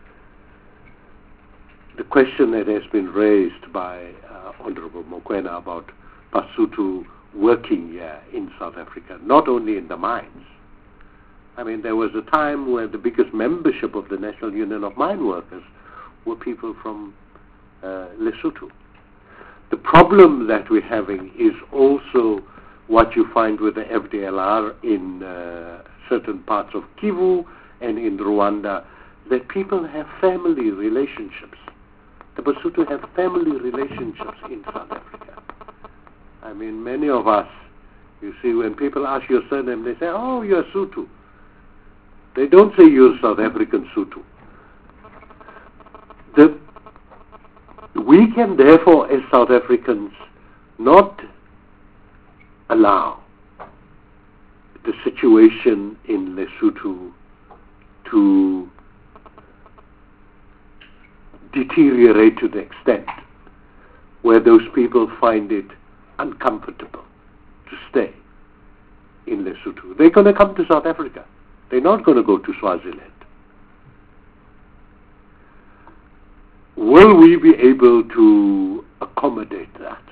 The question that has been raised by uh, Honorable Mokoena about Basotho working here in South Africa, not only in the mines. I mean, there was a time where the biggest membership of the National Union of Mine Workers were people from uh, Lesotho. The problem that we're having is also what you find with the F D L R in uh, certain parts of Kivu and in Rwanda, that people have family relationships. The Basotho have family relationships in South Africa. I mean, many of us, you see, when people ask your surname, they say, oh, you're Sotho. They don't say you're South African Sotho. The, we can therefore, as South Africans, not allow the situation in Lesotho to deteriorate to the extent where those people find it uncomfortable to stay in Lesotho. They're going to come to South Africa. They're not going to go to Swaziland. Will we be able to accommodate that?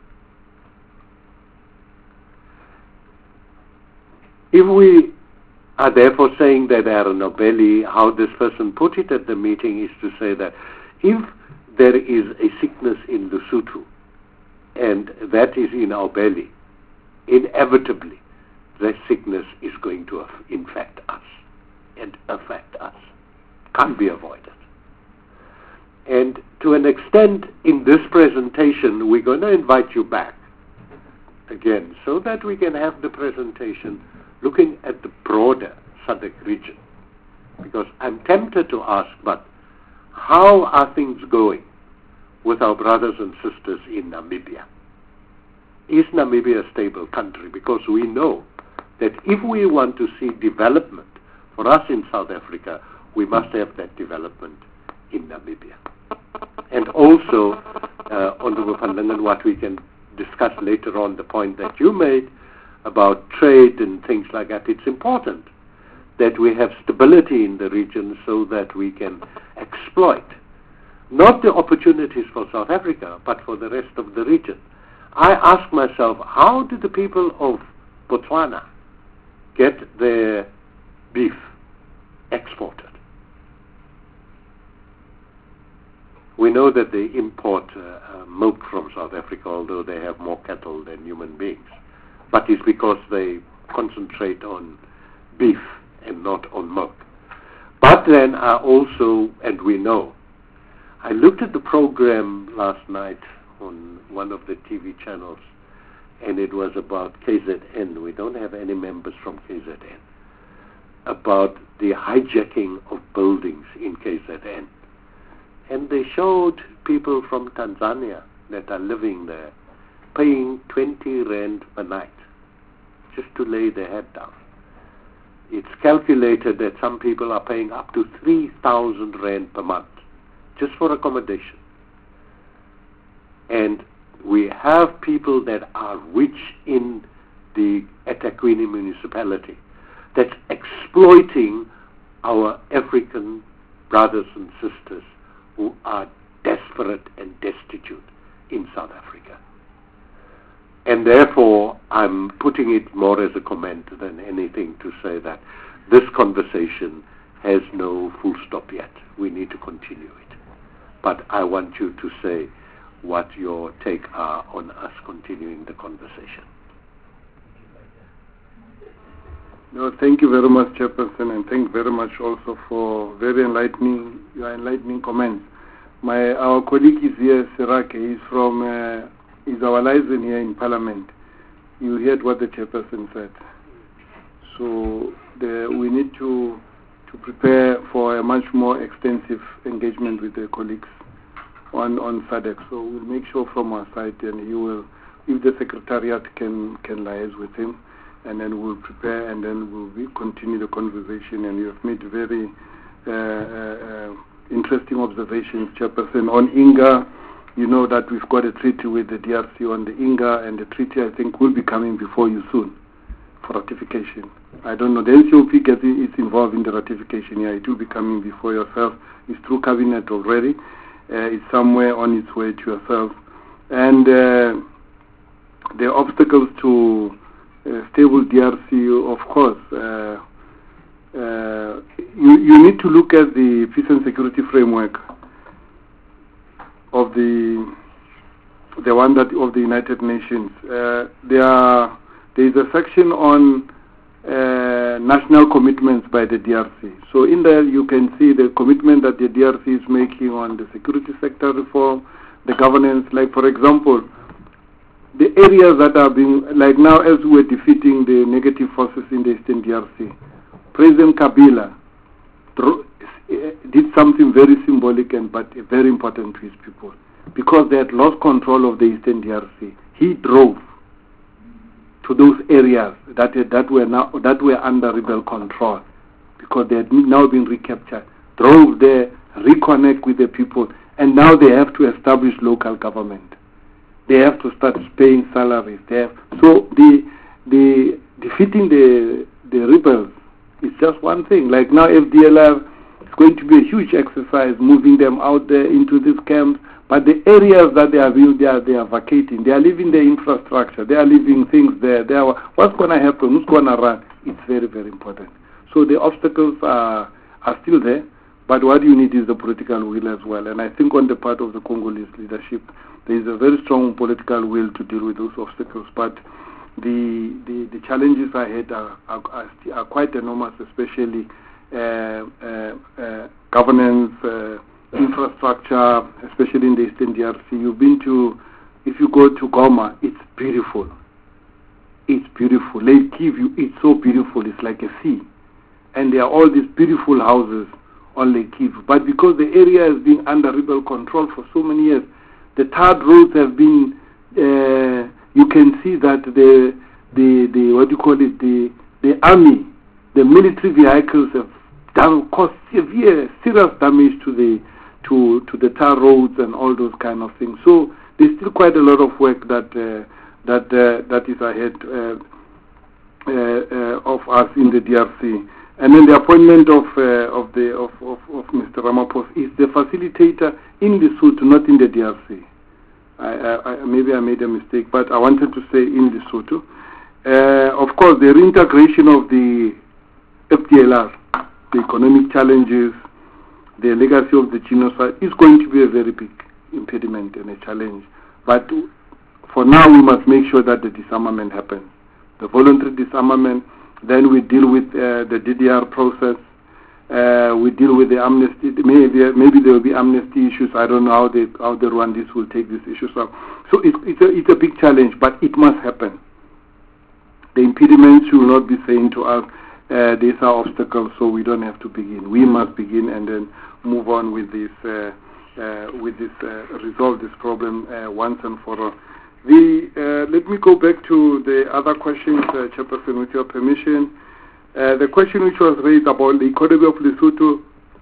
If we are therefore saying that they are in our belly, how this person put it at the meeting is to say that if there is a sickness in Lesotho and that is in our belly, inevitably that sickness is going to infect us and affect us. Can't be avoided. And to an extent, in this presentation, we're going to invite you back again so that we can have the presentation looking at the broader S A D C region. Because I'm tempted to ask, but how are things going with our brothers and sisters in Namibia? Is Namibia a stable country? Because we know that if we want to see development for us in South Africa, we must have that development in Namibia. And also, uh, Honorable van Lingen, what we can discuss later on, the point that you made about trade and things like that, it's important that we have stability in the region so that we can exploit not the opportunities for South Africa, but for the rest of the region. I ask myself, how did the people of Botswana get their beef exported? We know that they import uh, uh, milk from South Africa, although they have more cattle than human beings. But it's because they concentrate on beef and not on milk. But then I also, and we know, I looked at the program last night on one of the T V channels, and it was about K Z N. We don't have any members from K Z N. About the hijacking of buildings in K Z N. And they showed people from Tanzania that are living there paying twenty rand per night just to lay their head down. It's calculated that some people are paying up to three thousand rand per month just for accommodation. And we have people that are rich in the eThekwini municipality that's exploiting our African brothers and sisters who are desperate and destitute in South Africa. And therefore, I'm putting it more as a comment than anything to say that this conversation has no full stop yet. We need to continue it. But I want you to say what your take are on us continuing the conversation. No, thank you very much, Chairperson, and thank you very much also for very enlightening, your enlightening comments. My our colleague is here, Serake. He's from, uh, he's our liaison here in Parliament. You heard what the Chairperson said. So the, we need to to prepare for a much more extensive engagement with the colleagues on on S A D C. So we'll make sure from our side, and he will, if the Secretariat can can liaise with him, and then we'll prepare, and then we'll be, continue the conversation. And you have made very uh, uh, interesting observations, Chairperson. On Inga, you know that we've got a treaty with the D R C on the Inga, and the treaty, I think, will be coming before you soon for ratification. I don't know, the N C O P gets it's involved in the ratification. Yeah, it will be coming before yourself. It's through cabinet already. Uh, it's somewhere on its way to yourself. And uh, the obstacles to uh, stable D R C, of course, uh, uh, you, you need to look at the peace and security framework of the the one that of the United Nations. Uh, there are, there is a section on uh, national commitments by the D R C. So in there you can see the commitment that the D R C is making on the security sector reform, the governance. Like for example, the areas that are being, like now as we're defeating the negative forces in the Eastern D R C, President Kabila did something very symbolic and but very important to his people. Because they had lost control of the Eastern D R C, he drove to those areas that that were now that were under rebel control, because they had now been recaptured. Drove there, reconnect with the people, and now they have to establish local government. They have to start paying salaries. They have, so the the defeating the the rebels is just one thing. Like now, F D L R is going to be a huge exercise, moving them out there into these camps. But the areas that they are they are, they are vacating, they are leaving the infrastructure, they are leaving things there. They are, what's going to happen? Who's going to run? It's very, very important. So the obstacles are are still there, but what you need is the political will as well. And I think on the part of the Congolese leadership, there is a very strong political will to deal with those obstacles. But the the, the challenges ahead are are, are, are quite enormous, especially uh, uh, uh, governance. Uh, infrastructure, especially in the Eastern D R C. You've been to, if you go to Goma, it's beautiful. It's beautiful. Lake Kivu, it's so beautiful. It's like a sea. And there are all these beautiful houses on Lake Kivu. But because the area has been under rebel control for so many years, the tarred roads have been, uh, you can see that the, the, the, what do you call it, the, the army, the military vehicles have done, caused severe, serious damage to the to to the tar roads and all those kind of things. So there's still quite a lot of work that uh, that uh, that is ahead uh, uh, uh, of us in the D R C. And then the appointment of uh, of the of, of, of Mister Ramaphosa is the facilitator in Lesotho, not in the D R C. I, I, I, maybe I made a mistake, but I wanted to say in Lesotho. Uh, of course, the reintegration of the F D L R, the economic challenges, the legacy of the genocide is going to be a very big impediment and a challenge. But for now, we must make sure that the disarmament happens. The voluntary disarmament, then we deal with uh, the D D R process, uh, we deal with the amnesty. Maybe maybe there will be amnesty issues. I don't know how the, how the Rwandese will take these issues up. So it's, it's, a, it's a big challenge, but it must happen. The impediments will not be saying to us, Uh, these are obstacles, so we don't have to begin. We must begin and then move on with this, uh, uh, with this, uh, resolve this problem uh, once and for all. The uh, let me go back to the other questions, uh, Chairperson, with your permission. Uh, the question which was raised about the economy of Lesotho,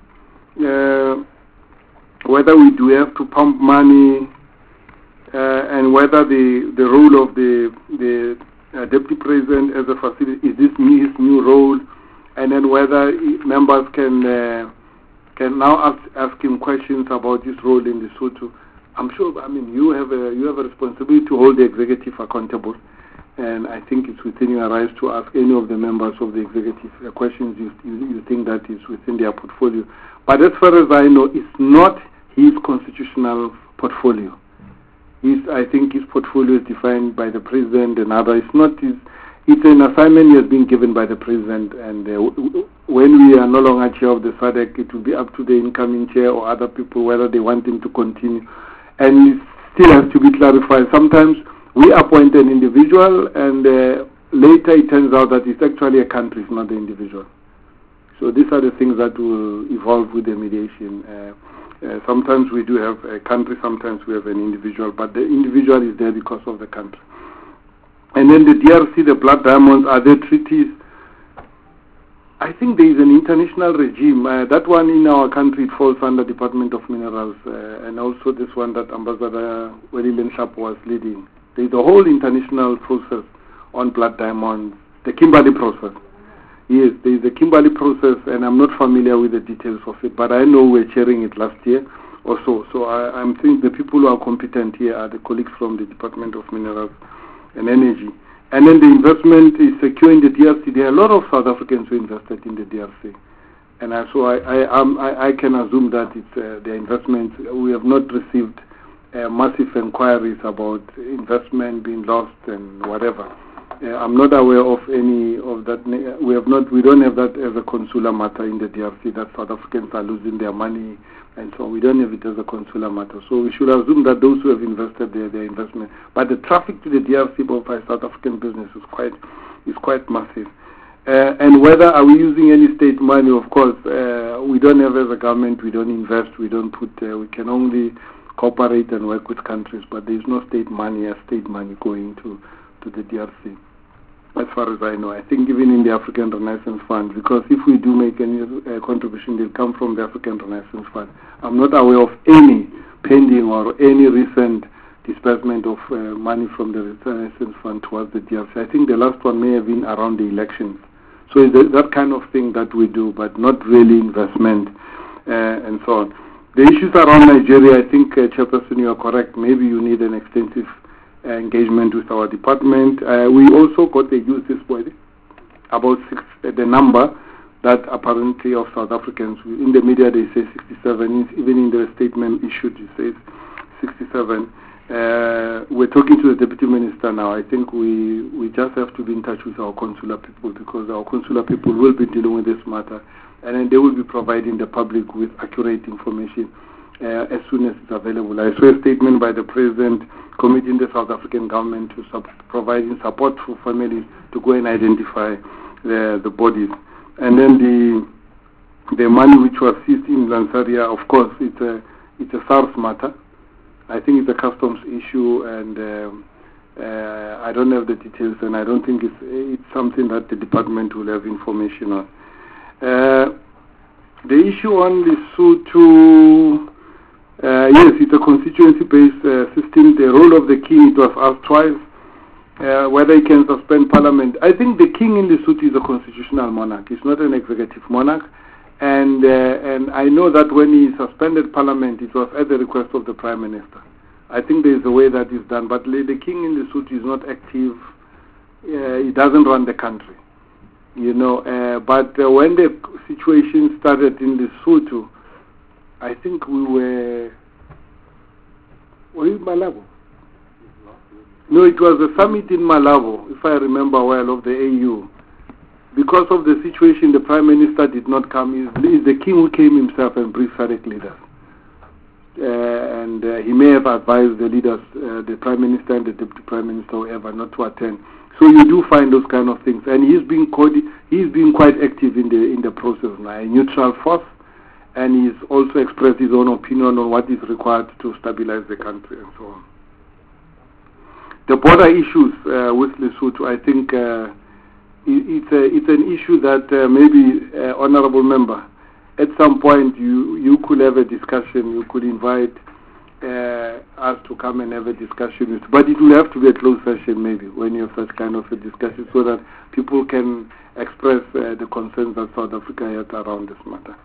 uh, whether we do have to pump money, uh, and whether the the role of the the Uh, Deputy President as a facility, is this his new role, and then whether members can uh, can now ask, ask him questions about his role in Lesotho. I'm sure, I mean, you have a you have a responsibility to hold the executive accountable, and I think it's within your rights to ask any of the members of the executive uh, questions you, you, you think that is within their portfolio. But as far as I know, it's not his constitutional portfolio. His, I think his portfolio is defined by the president and other. It's not his, it's an assignment he has been given by the president, and uh, w when we are no longer chair of the S A D C, it will be up to the incoming chair or other people whether they want him to continue. And it still has to be clarified. Sometimes we appoint an individual, and uh, later it turns out that it's actually a country, it's not the individual. So these are the things that will evolve with the mediation. Uh, Uh, sometimes we do have a country, sometimes we have an individual, but the individual is there because of the country. And then the D R C, the blood diamonds, are there treaties? I think there is an international regime. Uh, that one in our country, it falls under Department of Minerals, uh, and also this one that Ambassador Willy Lenshap was leading. There is a whole international process on blood diamonds, the Kimberley process. Yes, there is a Kimberley process, and I'm not familiar with the details of it, but I know we're chairing it last year or so. So I, I'm thinking the people who are competent here are the colleagues from the Department of Minerals and Energy. And then the investment is secure in the D R C. There are a lot of South Africans who invested in the D R C. And I, so I, I, um, I, I can assume that it's uh, the investment. We have not received uh, massive inquiries about investment being lost and whatever. Uh, I'm not aware of any of that. We have not. We don't have that as a consular matter in the D R C, that South Africans are losing their money and so on. We don't have it as a consular matter. So we should assume that those who have invested their, their investment. But the traffic to the D R C by South African business is quite is quite massive. Uh, and whether are we using any state money? Of course, uh, we don't have as a government. We don't invest. We don't put. Uh, we can only cooperate and work with countries. But there is no state money or state money going to to the D R C. As far as I know, I think even in the African Renaissance Fund, because if we do make any uh, contribution, they'll come from the African Renaissance Fund. I'm not aware of any pending or any recent disbursement of uh, money from the Renaissance Fund towards the D R C. I think the last one may have been around the elections. So it's that kind of thing that we do, but not really investment uh, and so on. The issues around Nigeria, I think, uh, Chairperson, you are correct. Maybe you need an extensive Uh, engagement with our department. Uh, we also got the use this morning about six, uh, the number that apparently of South Africans. In the media they say sixty-seven, even in the statement issued it says sixty-seven. Uh, we're talking to the Deputy Minister now. I think we, we just have to be in touch with our consular people, because our consular people will be dealing with this matter, and then they will be providing the public with accurate information Uh, as soon as it's available. I saw a statement by the President committing the South African government to sub- providing support for families to go and identify the, the bodies. And then the the money which was seized in Lansaria, of course, it's a it's a SARS matter. I think it's a customs issue, and um, uh, I don't have the details, and I don't think it's it's something that the department will have information on. Uh, the issue on the Lesotho. Uh, yes, it's a constituency-based uh, system. The role of the king, it was asked twice, uh, whether he can suspend parliament. I think the king in Lesotho is a constitutional monarch. He's not an executive monarch. And uh, and I know that when he suspended parliament, it was at the request of the prime minister. I think there is a way that is done. But the king in Lesotho is not active. Uh, he doesn't run the country. You know, uh, but uh, when the situation started in Lesotho, I think we were, were in Malabo? No, it was a summit in Malabo, if I remember well, of the A U. Because of the situation, the Prime Minister did not come. It's the king who came himself and briefed SADC leaders. Uh, and uh, he may have advised the leaders, uh, the Prime Minister and the Deputy Prime Minister, whoever, not to attend. So you do find those kind of things. And he's been, co- he's been quite active in the, in the process now, a neutral force. And he's also expressed his own opinion on what is required to stabilize the country and so on. The border issues uh, with Lesotho, I think uh, it, it's, a, it's an issue that uh, maybe, uh, Honorable Member, at some point you, you could have a discussion, you could invite uh, us to come and have a discussion with, but it will have to be a closed session maybe when you have such kind of a discussion, so that people can express uh, the concerns that South Africa has around this matter.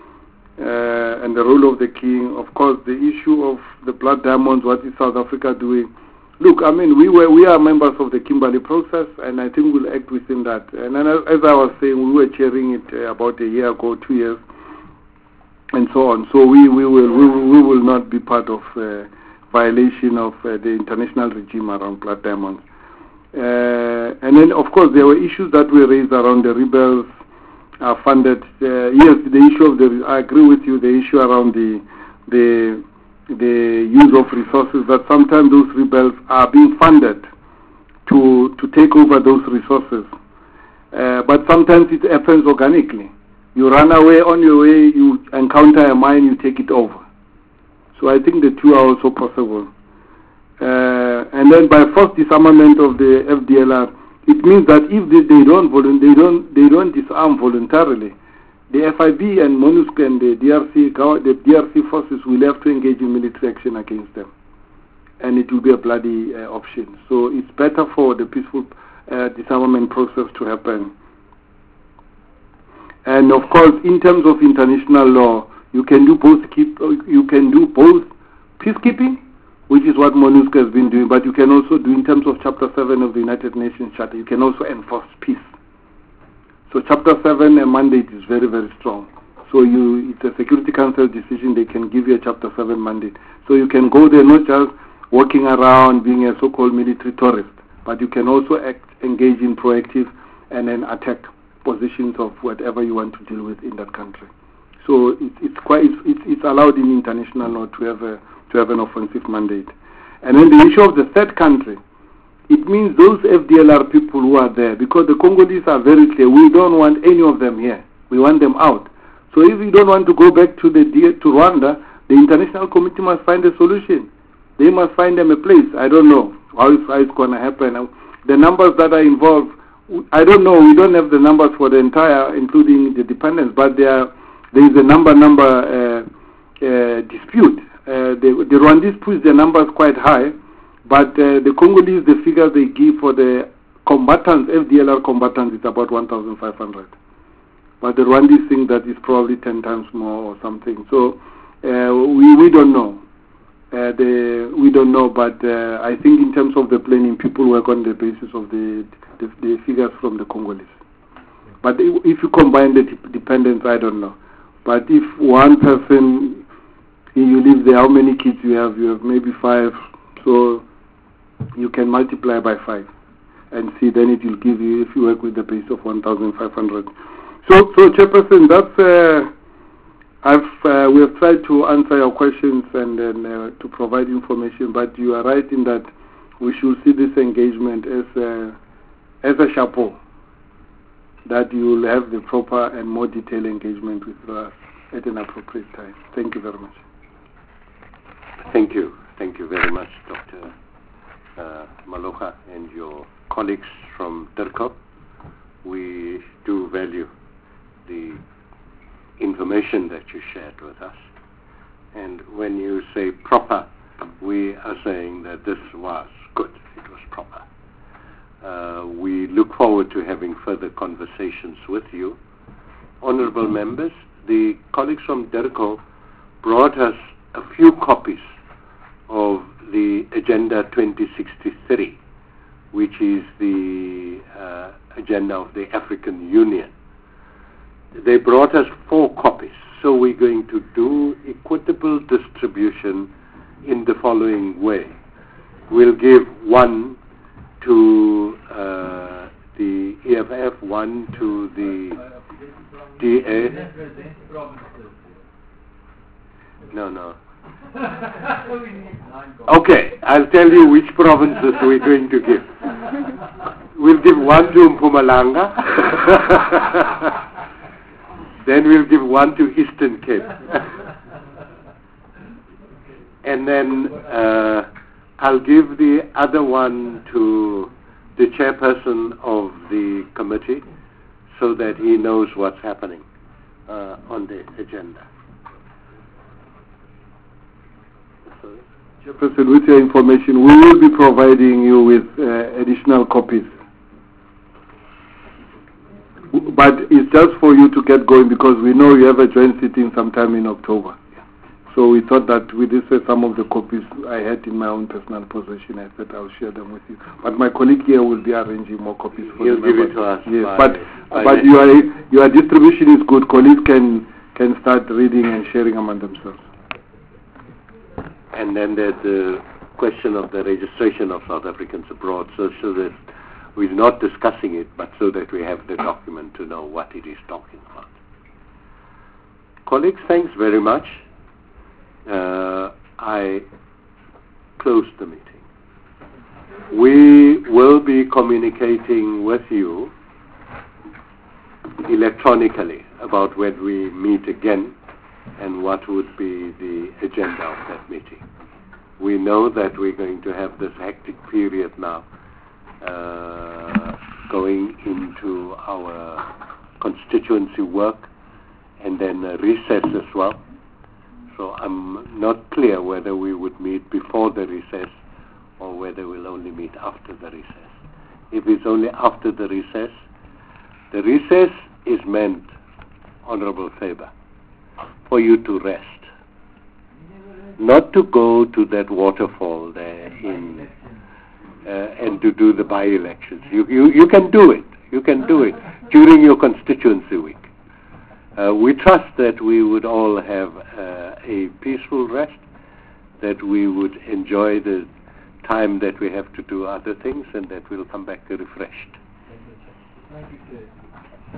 Uh, and the role of the king, of course, the issue of the blood diamonds, what is South Africa doing? Look, I mean, we were we are members of the Kimberley process, and I think we'll act within that. And then, as I was saying, we were chairing it uh, about a year ago, two years, and so on. So we, we will we will, we will not be part of uh, violation of uh, the international regime around blood diamonds. Uh, and then, of course, there were issues that were raised around the rebels. Are funded. Uh, yes, the issue of the. I agree with you. The issue around the the the use of resources, that sometimes those rebels are being funded to to take over those resources. Uh, but sometimes it happens organically. You run away on your way. You encounter a mine. You take it over. So I think the two are also possible. Uh, and then by forced disarmament of the F D L R. It means that if they, they don't volu- they don't they don't disarm voluntarily, the F I B and MONUSCO and the D R C the D R C forces will have to engage in military action against them, and it will be a bloody uh, option. So it's better for the peaceful uh, disarmament process to happen. And of course, in terms of international law, you can do both keep, you can do both peacekeeping, which is what MONUSCO has been doing, but you can also do in terms of Chapter seven of the United Nations Charter, you can also enforce peace. So Chapter seven, a mandate is very, very strong. So you, it's a Security Council decision, they can give you a Chapter seven mandate. So you can go there not just walking around being a so-called military tourist, but you can also act, engage in proactive and then attack positions of whatever you want to deal with in that country. So it, it's quite it's, it's, it's allowed in international law to have a to have an offensive mandate. And then the issue of the third country, it means those F D L R people who are there, because the Congolese are very clear, we don't want any of them here. We want them out. So if you don't want to go back to the to Rwanda, the international community must find a solution. They must find them a place. I don't know how it's, how it's going to happen. The numbers that are involved, I don't know. We don't have the numbers for the entire, including the dependents, but there there is a number number uh, uh, dispute. Uh, the, the Rwandese push the numbers quite high, but uh, the Congolese, the figures they give for the combatants, F D L R combatants, is about one thousand five hundred. But the Rwandese think that is probably ten times more or something. So uh, we we don't know. Uh, the, we don't know, but uh, I think in terms of the planning, people work on the basis of the the, the figures from the Congolese. But if, if you combine the de- dependents, I don't know. But if one person, you live there, how many kids you have? You have maybe five, so you can multiply by five and see, then it will give you, if you work with the base of one thousand five hundred. So, so Chairperson, that's, uh, I've, uh, we have tried to answer your questions and then uh, to provide information, but you are right in that we should see this engagement as a, as a chapeau, that you will have the proper and more detailed engagement with us at an appropriate time. Thank you very much. Thank you. Thank you very much, Doctor Uh, Malocha and your colleagues from DIRCO. We do value the information that you shared with us. And when you say proper, we are saying that this was good. It was proper. Uh, we look forward to having further conversations with you. Honorable members, the colleagues from DIRCO brought us a few copies of the Agenda twenty sixty-three, which is the uh, agenda of the African Union. They brought us four copies, so we're going to do equitable distribution in the following way. We'll give one to uh, the E F F, one to the D A. No, no. Okay, I'll tell you which provinces we're going to give. We'll give one to Mpumalanga. Then we'll give one to Eastern Cape. And then uh, I'll give the other one to the chairperson of the committee so that he knows what's happening uh, on the agenda. Chairperson, with your information, we will be providing you with uh, additional copies. But it's just for you to get going because we know you have a joint sitting sometime in October. So we thought that with this, uh, some of the copies I had in my own personal possession, I said I'll share them with you. But my colleague here will be arranging more copies for you. He'll give members. it to us. Yes, by, but by but your your distribution is good. Colleagues can can start reading and sharing among themselves. And then there's the question of the registration of South Africans abroad, so, so that we're not discussing it, but so that we have the document to know what it is talking about. Colleagues, thanks very much. Uh, I close the meeting. We will be communicating with you electronically about when we meet again and what would be the agenda of that meeting. We know that we're going to have this hectic period now uh, going into our constituency work and then a recess as well. So I'm not clear whether we would meet before the recess or whether we'll only meet after the recess. If it's only after the recess, the recess is meant Honorable Faber, for you to rest. Not to go to that waterfall there in, uh, and to do the by-elections. You, you, you can do it. You can do it during your constituency week. Uh, we trust that we would all have uh, a peaceful rest, that we would enjoy the time that we have to do other things, and that we'll come back refreshed. Thank you, Chair. Thank you, Chair.